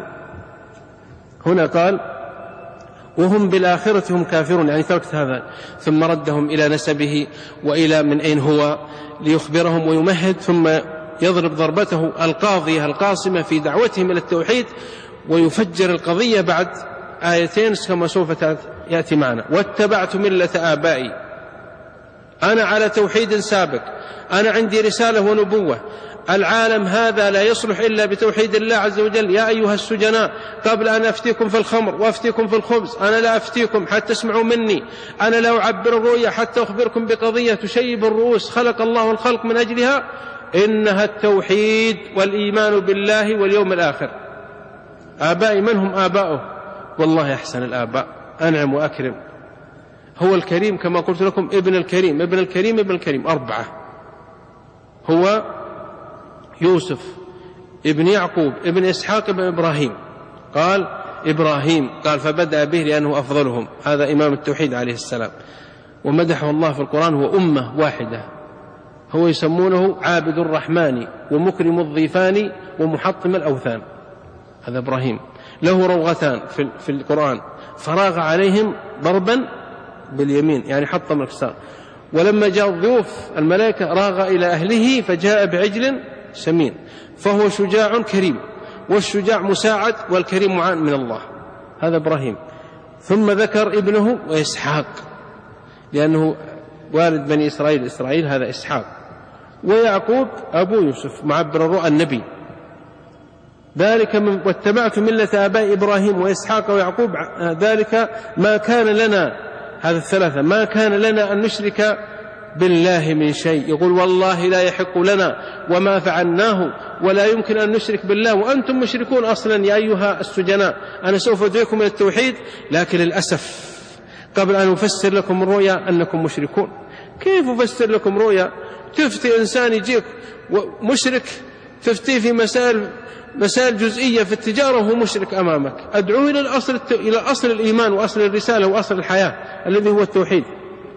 هنا قال وهم بالآخرة هم كافرون، يعني تركت هذا. ثم ردهم إلى نسبه وإلى من أين هو ليخبرهم ويمهد، ثم يضرب ضربته القاضية القاصمة في دعوتهم إلى التوحيد، ويفجر القضية بعد آيتين كما سوف يأتي معنا. واتبعت ملة آبائي، أنا على توحيد سابق، أنا عندي رسالة ونبوة، العالم هذا لا يصلح إلا بتوحيد الله عز وجل. يا أيها السجناء قبل أن أفتيكم في الخمر وأفتيكم في الخبز، أنا لا أفتيكم حتى تسمعوا مني، أنا لا أعبر الرؤيا حتى أخبركم بقضية تشيب الرؤوس خلق الله الخلق من أجلها، إنها التوحيد والإيمان بالله واليوم الآخر. آبائي من هم آباؤه؟ والله أحسن الآباء، أنعم وأكرم، هو الكريم كما قلت لكم، ابن الكريم ابن الكريم ابن الكريم، أربعة. هو يوسف ابن يعقوب ابن إسحاق ابن إبراهيم. قال إبراهيم، قال فبدأ به لأنه أفضلهم، هذا إمام التوحيد عليه السلام، ومدحه الله في القرآن. هو أمة واحدة، هو يسمونه عابد الرحمن ومكرم الضيفان ومحطم الأوثان، هذا إبراهيم. له روغتان في القرآن، فراغ عليهم ضربا باليمين يعني حطم الكسار. ولما جاء الضيوف الملائكة راغ إلى أهله فجاء بعجل سمين. فهو شجاع كريم، والشجاع مساعد والكريم معان من الله، هذا إبراهيم. ثم ذكر ابنه وإسحاق، لأنه والد بني إسرائيل، إسرائيل هذا إسحاق. ويعقوب أبو يوسف معبر الرؤى النبي. ذلك من واتبعت ملة آباء إبراهيم وإسحاق ويعقوب، ذلك ما كان لنا، هذا الثلاثة، ما كان لنا أن نشرك بالله من شيء. يقول والله لا يحق لنا وما فعلناه، ولا يمكن أن نشرك بالله وأنتم مشركون أصلا. يا أيها السجناء أنا سوف أدعوكم إلى التوحيد، لكن للأسف قبل أن أفسر لكم الرؤيا أنكم مشركون. كيف أفسر لكم رؤيا؟ تفتي إنسان يجيك مشرك، تفتي في مسائل مسائل جزئية في التجارة وهو مشرك أمامك. أدعوه إلى الأصل، إلى أصل الإيمان وأصل الرسالة وأصل الحياة الذي هو التوحيد.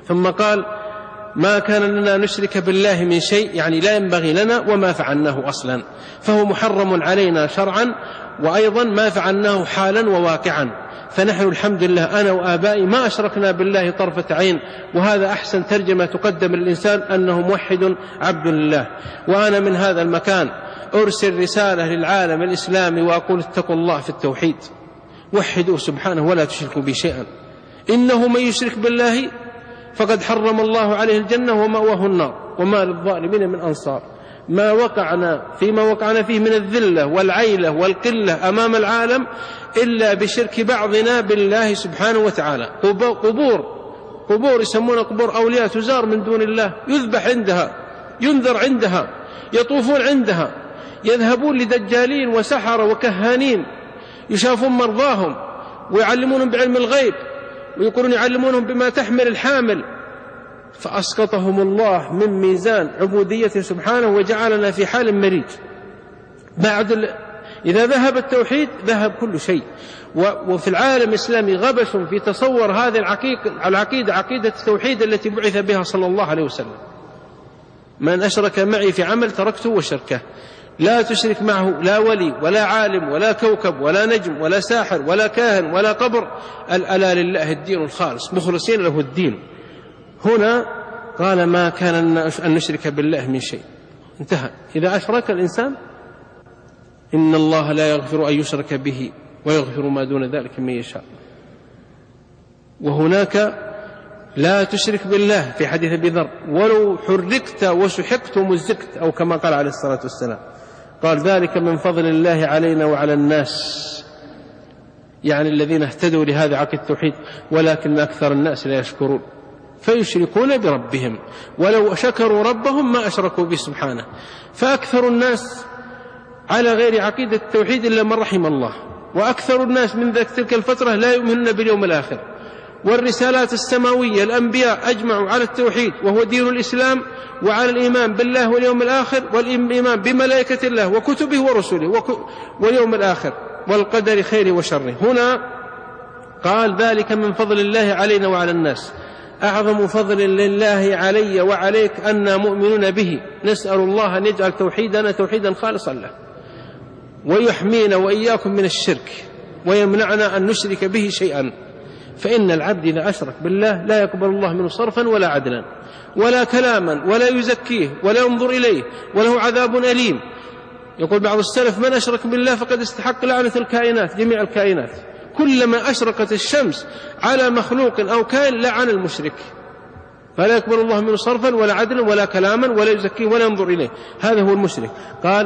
ثم قال ما كان لنا نشرك بالله من شيء، يعني لا ينبغي لنا وما فعلناه أصلا، فهو محرم علينا شرعا، وأيضا ما فعلناه حالا وواقعا. فنحن الحمد لله أنا وآبائي ما أشركنا بالله طرفة عين، وهذا أحسن ترجمة تقدم للإنسان أنه موحد عبد لله. وأنا من هذا المكان أرسل رسالة للعالم الإسلامي وأقول اتقوا الله في التوحيد، وحدوا سبحانه ولا تشركوا به شيئا، إنه من يشرك بالله فقد حرم الله عليه الجنة ومأواه النار وما للظالمين من أنصار. ما وقعنا فيما وقعنا فيه من الذلة والعيلة والقلة أمام العالم إلا بشرك بعضنا بالله سبحانه وتعالى. قبور قبور يسمونها قبور أولياء تزار من دون الله، يذبح عندها، ينذر عندها، يطوفون عندها، يذهبون لدجالين وسحرة وكهانين يشافون مرضاهم ويعلمونهم بعلم الغيب، ويقولون يعلمونهم بما تحمل الحامل. فأسقطهم الله من ميزان عبوديته سبحانه وجعلنا في حال مريج. بعد ال... إذا ذهب التوحيد ذهب كل شيء. و... وفي العالم الإسلامي غبش في تصور هذه العقيدة, العقيدة عقيدة التوحيد التي بعث بها صلى الله عليه وسلم. من أشرك معي في عمل تركته وشركه. لا تشرك معه لا ولي ولا عالم ولا كوكب ولا نجم ولا ساحر ولا كاهن ولا قبر، ألا لله الدين الخالص مخلصين له الدين. هنا قال ما كان أن نشرك بالله من شيء، انتهى. إذا أشرك الإنسان إن الله لا يغفر أن يشرك به ويغفر ما دون ذلك من يشاء. وهناك لا تشرك بالله في حديث أبي ذر ولو حركت وسحقت مزقت، أو كما قال عليه الصلاة والسلام. قال ذلك من فضل الله علينا وعلى الناس، يعني الذين اهتدوا لهذا عقيدة التوحيد، ولكن أكثر الناس لا يشكرون فيشركون بربهم، ولو شكروا ربهم ما أشركوا به سبحانه. فأكثر الناس على غير عقيدة التوحيد إلا من رحم الله، وأكثر الناس من ذلك تلك الفترة لا يؤمنون باليوم الآخر. والرسالات السماوية الأنبياء أجمعوا على التوحيد وهو دين الإسلام، وعلى الإيمان بالله واليوم الآخر، والإيمان بملائكة الله وكتبه ورسله واليوم الآخر والقدر خيره وشره. هنا قال ذلك من فضل الله علينا وعلى الناس. أعظم فضل لله علي وعليك أننا مؤمنون به، نسأل الله أن يجعل توحيدنا توحيدا خالصا له، ويحمينا وإياكم من الشرك، ويمنعنا أن نشرك به شيئا. فإن العبد إذا أشرك بالله لا يقبل الله منه صرفا ولا عدلا ولا كلاما ولا يزكيه ولا ينظر إليه، وله عذاب أليم. يقول بعض السلف من أشرك بالله فقد استحق لعنة الكائنات، جميع الكائنات. كلما أشرقت الشمس على مخلوق أو كائن لعن المشرك، فلا يقبل الله منه صرفا ولا عدلا ولا كلاما ولا يزكيه ولا ينظر إليه، هذا هو المشرك. قال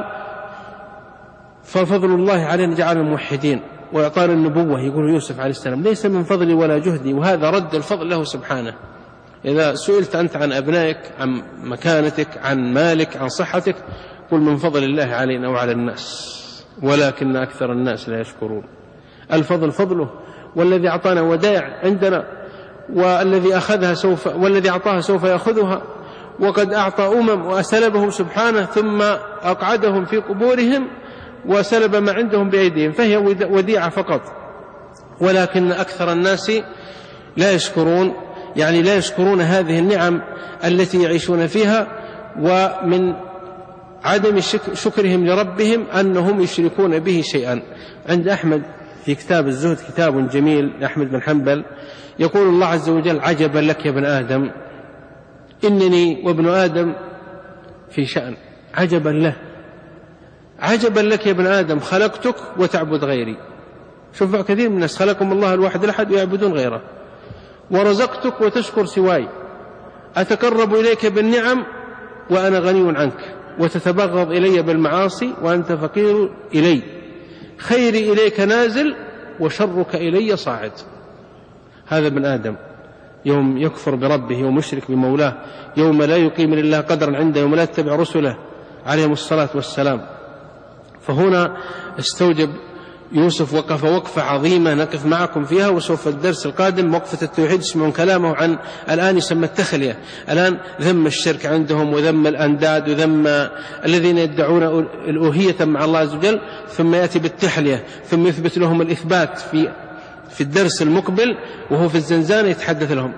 ففضل الله علينا جعل الموحدين وإعطانا النبوة. يقول يوسف عليه السلام ليس من فضلي ولا جهدي، وهذا رد الفضل له سبحانه. إذا سئلت أنت عن أبنائك، عن مكانتك، عن مالك، عن صحتك، قل من فضل الله علينا وعلى الناس، ولكن أكثر الناس لا يشكرون. الفضل فضله، والذي أعطانا ودائع عندنا، والذي أخذها سوف والذي أعطاها سوف يأخذها، وقد أعطى أمم وأسلبهم سبحانه ثم أقعدهم في قبورهم وسلب ما عندهم بأيديهم، فهي وديعة فقط. ولكن أكثر الناس لا يشكرون، يعني لا يشكرون هذه النعم التي يعيشون فيها. ومن عدم شكرهم لربهم أنهم يشركون به شيئا. عند أحمد في كتاب الزهد، كتاب جميل أحمد بن حنبل، يقول الله عز وجل عجبا لك يا ابن آدم، إنني وابن آدم في شأن. عجبا له، عجبا لك يا ابن آدم، خلقتك وتعبد غيري. شوف كثير من الناس خلقهم الله الواحد الأحد ويعبدون غيره. ورزقتك وتشكر سواي، أتقرب إليك بالنعم وأنا غني عنك، وتتبغض إلي بالمعاصي وأنت فقير إلي، خيري إليك نازل وشرك إلي صاعد. هذا ابن آدم يوم يكفر بربه، يوم يشرك بمولاه، يوم لا يقيم لله قدرا عنده، يوم لا يتبع رسله عليهم الصلاة والسلام. فهنا استوجب يوسف وقف وقفة عظيمة نقف معكم فيها، وسوف الدرس القادم وقفة التوحيد يسمعون كلامه عن الآن يسمى التخلية. الآن ذم الشرك عندهم وذم الأنداد وذم الذين يدعون الألوهية مع الله عز وجل، ثم يأتي بالتحلية، ثم يثبت لهم الإثبات في في الدرس المقبل، وهو في الزنزانة يتحدث لهم.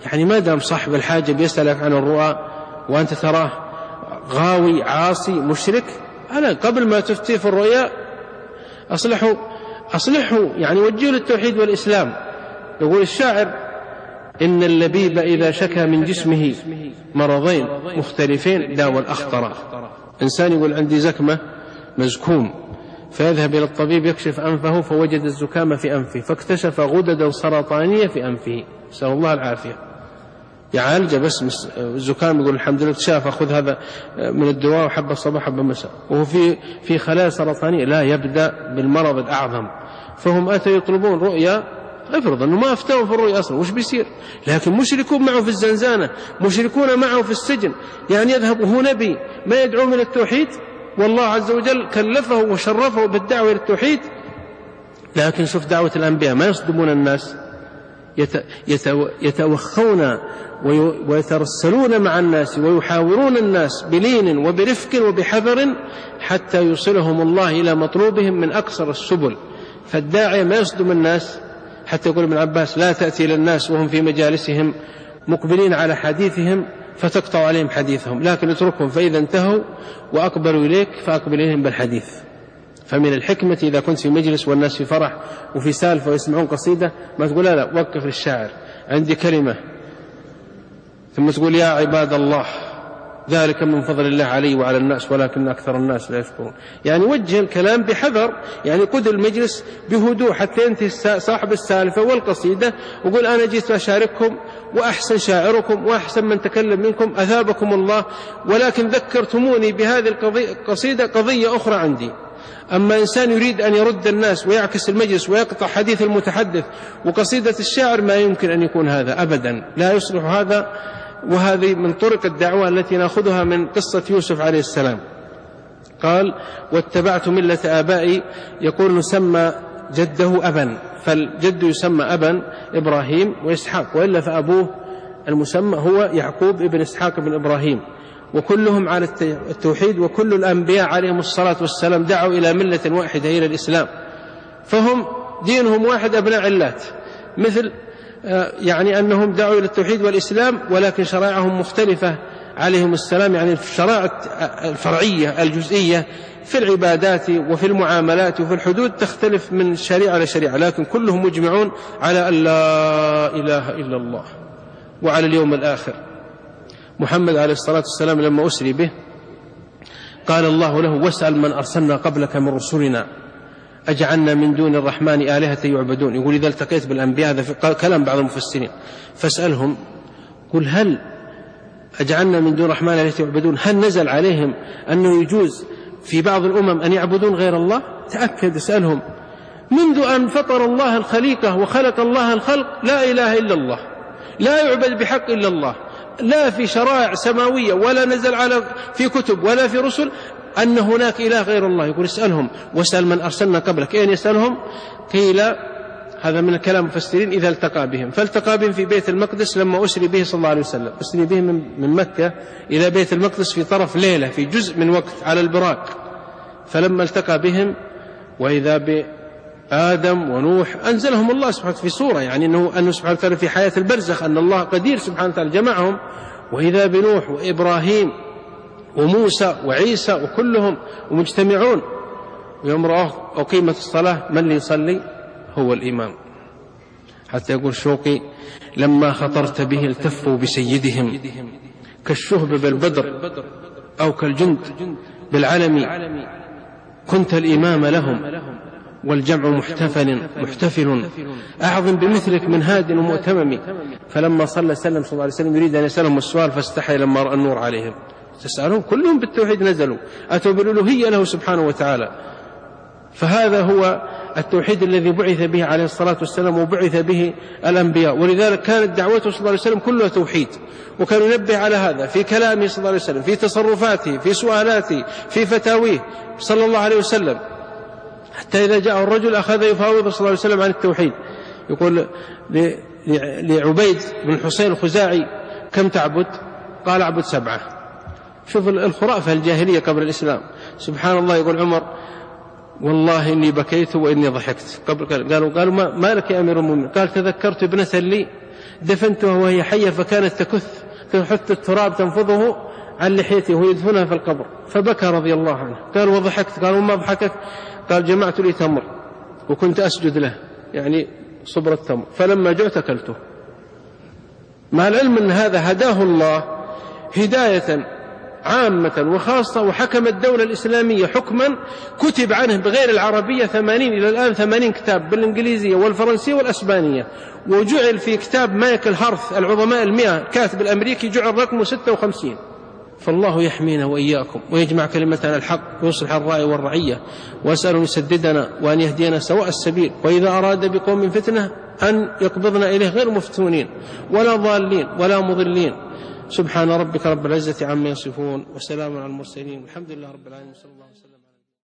يعني ما دام صاحب الحاجة بيسألك عن الرؤى وأنت تراه غاوي عاصي مشرك، أنا قبل ما تفتي في الرؤيا أصلحوا أصلحوا يعني وجهوا للتوحيد والإسلام. يقول الشاعر: إن اللبيب إذا شكى من جسمه مرضين مختلفين داوى الأخطر. إنسان يقول عندي زكمة مزكوم، فيذهب إلى الطبيب يكشف أنفه فوجد الزكام في أنفه، فاكتشف غددا سرطانية في أنفه، نسأل الله العافية. يعالج بس الزكام، يقول الحمد لله اكتشاف، أخذ هذا من الدواء وحبة الصباح حبة مساء، وهو في في خلايا سرطانية، لا يبدأ بالمرض الأعظم. فهم أتوا يطلبون رؤيا، افرض أنه ما أفتون في الرؤيا أصلا، وش بيصير؟ لكن مشركون معه في الزنزانة، مشركون معه في السجن، يعني يذهب وهو نبي ما يدعو من التوحيد، والله عز وجل كلفه وشرفه بالدعوة إلى التوحيد. لكن شوف دعوة الأنبياء، ما يصدمون الناس، يتوخون ويترسلون مع الناس ويحاورون الناس بلين وبرفق وبحذر حتى يوصلهم الله إلى مطلوبهم من أقصر السبل. فالداعي ما يصدم الناس، حتى يقول ابن عباس: لا تأتي للناس وهم في مجالسهم مقبلين على حديثهم فتقطع عليهم حديثهم، لكن اتركهم فإذا انتهوا وأقبلوا إليك فأقبل إليهم بالحديث. فمن الحكمة إذا كنت في مجلس والناس في فرح وفي سالفة ويسمعون قصيدة، ما تقول لا لا وقف للشاعر، عندي كلمة، ثم تقول: يا عباد الله ذلك من فضل الله علي وعلى الناس ولكن أكثر الناس لا يشكرون. يعني وجه الكلام بحذر، يعني قد المجلس بهدوء حتى ينتهي صاحب السالفة والقصيدة وقول: أنا جيت أشارككم وأحسن شاعركم وأحسن من تكلم منكم أثابكم الله، ولكن ذكرتموني بهذه القصيدة قضية أخرى عندي. أما إنسان يريد أن يرد الناس ويعكس المجلس ويقطع حديث المتحدث وقصيدة الشاعر، ما يمكن أن يكون هذا أبدا، لا يصلح هذا. وهذه من طرق الدعوة التي نأخذها من قصة يوسف عليه السلام. قال: واتبعت ملة آبائي، يقول نسمى جده أبا، فالجد يسمى أبا إبراهيم وإسحاق، وإلا فأبوه المسمى هو يعقوب ابن إسحاق بن إبراهيم، وكلهم على التوحيد، وكل الأنبياء عليهم الصلاة والسلام دعوا إلى ملة واحدة إلى الإسلام، فهم دينهم واحد أبناء علات، مثل يعني أنهم دعوا إلى التوحيد والإسلام، ولكن شرائعهم مختلفة عليهم السلام، يعني الشرائع الفرعية الجزئية في العبادات وفي المعاملات وفي الحدود تختلف من شريعة لشريعة، لكن كلهم مجمعون على أن لا إله إلا الله وعلى اليوم الآخر. محمد عليه الصلاة والسلام لما أسري به قال الله له: واسأل من أرسلنا قبلك من رسلنا أجعلنا من دون الرحمن آلهة يعبدون. يقول: إذا التقيت بالأنبياء، هذا في كلام بعض المفسرين، فاسألهم قل: هل أجعلنا من دون الرحمن آلهة يعبدون، هل نزل عليهم أنه يجوز في بعض الأمم أن يعبدون غير الله؟ تأكد، اسألهم. منذ أن فطر الله الخليقة وخلق الله الخلق لا إله إلا الله، لا يعبد بحق إلا الله، لا في شرائع سماوية ولا نزل على في كتب ولا في رسل أن هناك إله غير الله. يقول: اسألهم واسأل من أرسلنا قبلك. أين يسألهم؟ قيل هذا من كلام المفسرين: إذا التقى بهم، فالتقى بهم في بيت المقدس لما أسري به صلى الله عليه وسلم، أسري به من مكة إلى بيت المقدس في طرف ليلة، في جزء من وقت على البراق. فلما التقى بهم وإذا بآدم ونوح أنزلهم الله سبحانه في صورة، يعني أنه, أنه سبحانه وتعالى في حياة البرزخ، أن الله قدير سبحانه وتعالى جمعهم، وإذا بنوح وإبراهيم وموسى وعيسى وكلهم ومجتمعون. ويوم رأوا أقيمت الصلاة من اللي يصلي؟ هو الإمام. حتى يقول شوقي: لما خطرت به التفوا بسيدهم كالشهب بالبدر أو كالجند بالعلم، كنت الإمام لهم والجمع محتفل محتفل أعظم بمثلك من هاد ومؤتمم. فلما صلى سلم صلى الله عليه وسلم يريد أن يسألهم السؤال فاستحي لما رأى النور عليهم. تسألهم كلهم بالتوحيد نزلوا، أتوا بالألوهية له سبحانه وتعالى. فهذا هو التوحيد الذي بعث به عليه الصلاة والسلام وبعث به الأنبياء، ولذلك كانت دعوته صلى الله عليه وسلم كلها توحيد، وكان ينبه على هذا في كلامه صلى الله عليه وسلم، في تصرفاته، في سؤالاته، في فتاويه صلى الله عليه وسلم، حتى إذا جاء الرجل أخذ يفاوض صلى الله عليه وسلم عن التوحيد. يقول لعبيد بن حسين الخزاعي: كم تعبد؟ قال: أعبد سبعة. شوف الخرافة الجاهلية قبل الإسلام. سبحان الله. يقول عمر: والله إني بكيت وإني ضحكت. قالوا قالوا ما, ما لك يا أمير المؤمنين؟ قال: تذكرت ابنة لي دفنتها وهي حية فكانت تكث تحط التراب تنفضه عن لحيته ويدفنها في القبر، فبكى رضي الله عنه. قال وضحكت؟ قال وما ضحكك؟ قال جمعت لي تمر وكنت أسجد له، يعني صبر التمر، فلما جعت أكلته. مع العلم أن هذا هداه الله هداية عامة وخاصة، وحكم الدولة الإسلامية حكما كتب عنه بغير العربية ثمانين إلى الآن ثمانين كتاب بالإنجليزية والفرنسية والأسبانية، وجعل في كتاب مايكل هارث العظماء المئة كاتب الأمريكي جعل رقمه ستة وخمسين. فالله يحمينا وإياكم ويجمع كلمتنا الحق ويصلح الرأي والرعية، وأسأل أن يسددنا وأن يهدينا سواء السبيل، وإذا أراد بقوم فتنة أن يقبضنا إليه غير مفتونين ولا ضالين ولا مضلين. سبحان ربك رب العزة عما يصفون وسلام على المرسلين والحمد لله رب العالمين. صلى الله عليه وسلم.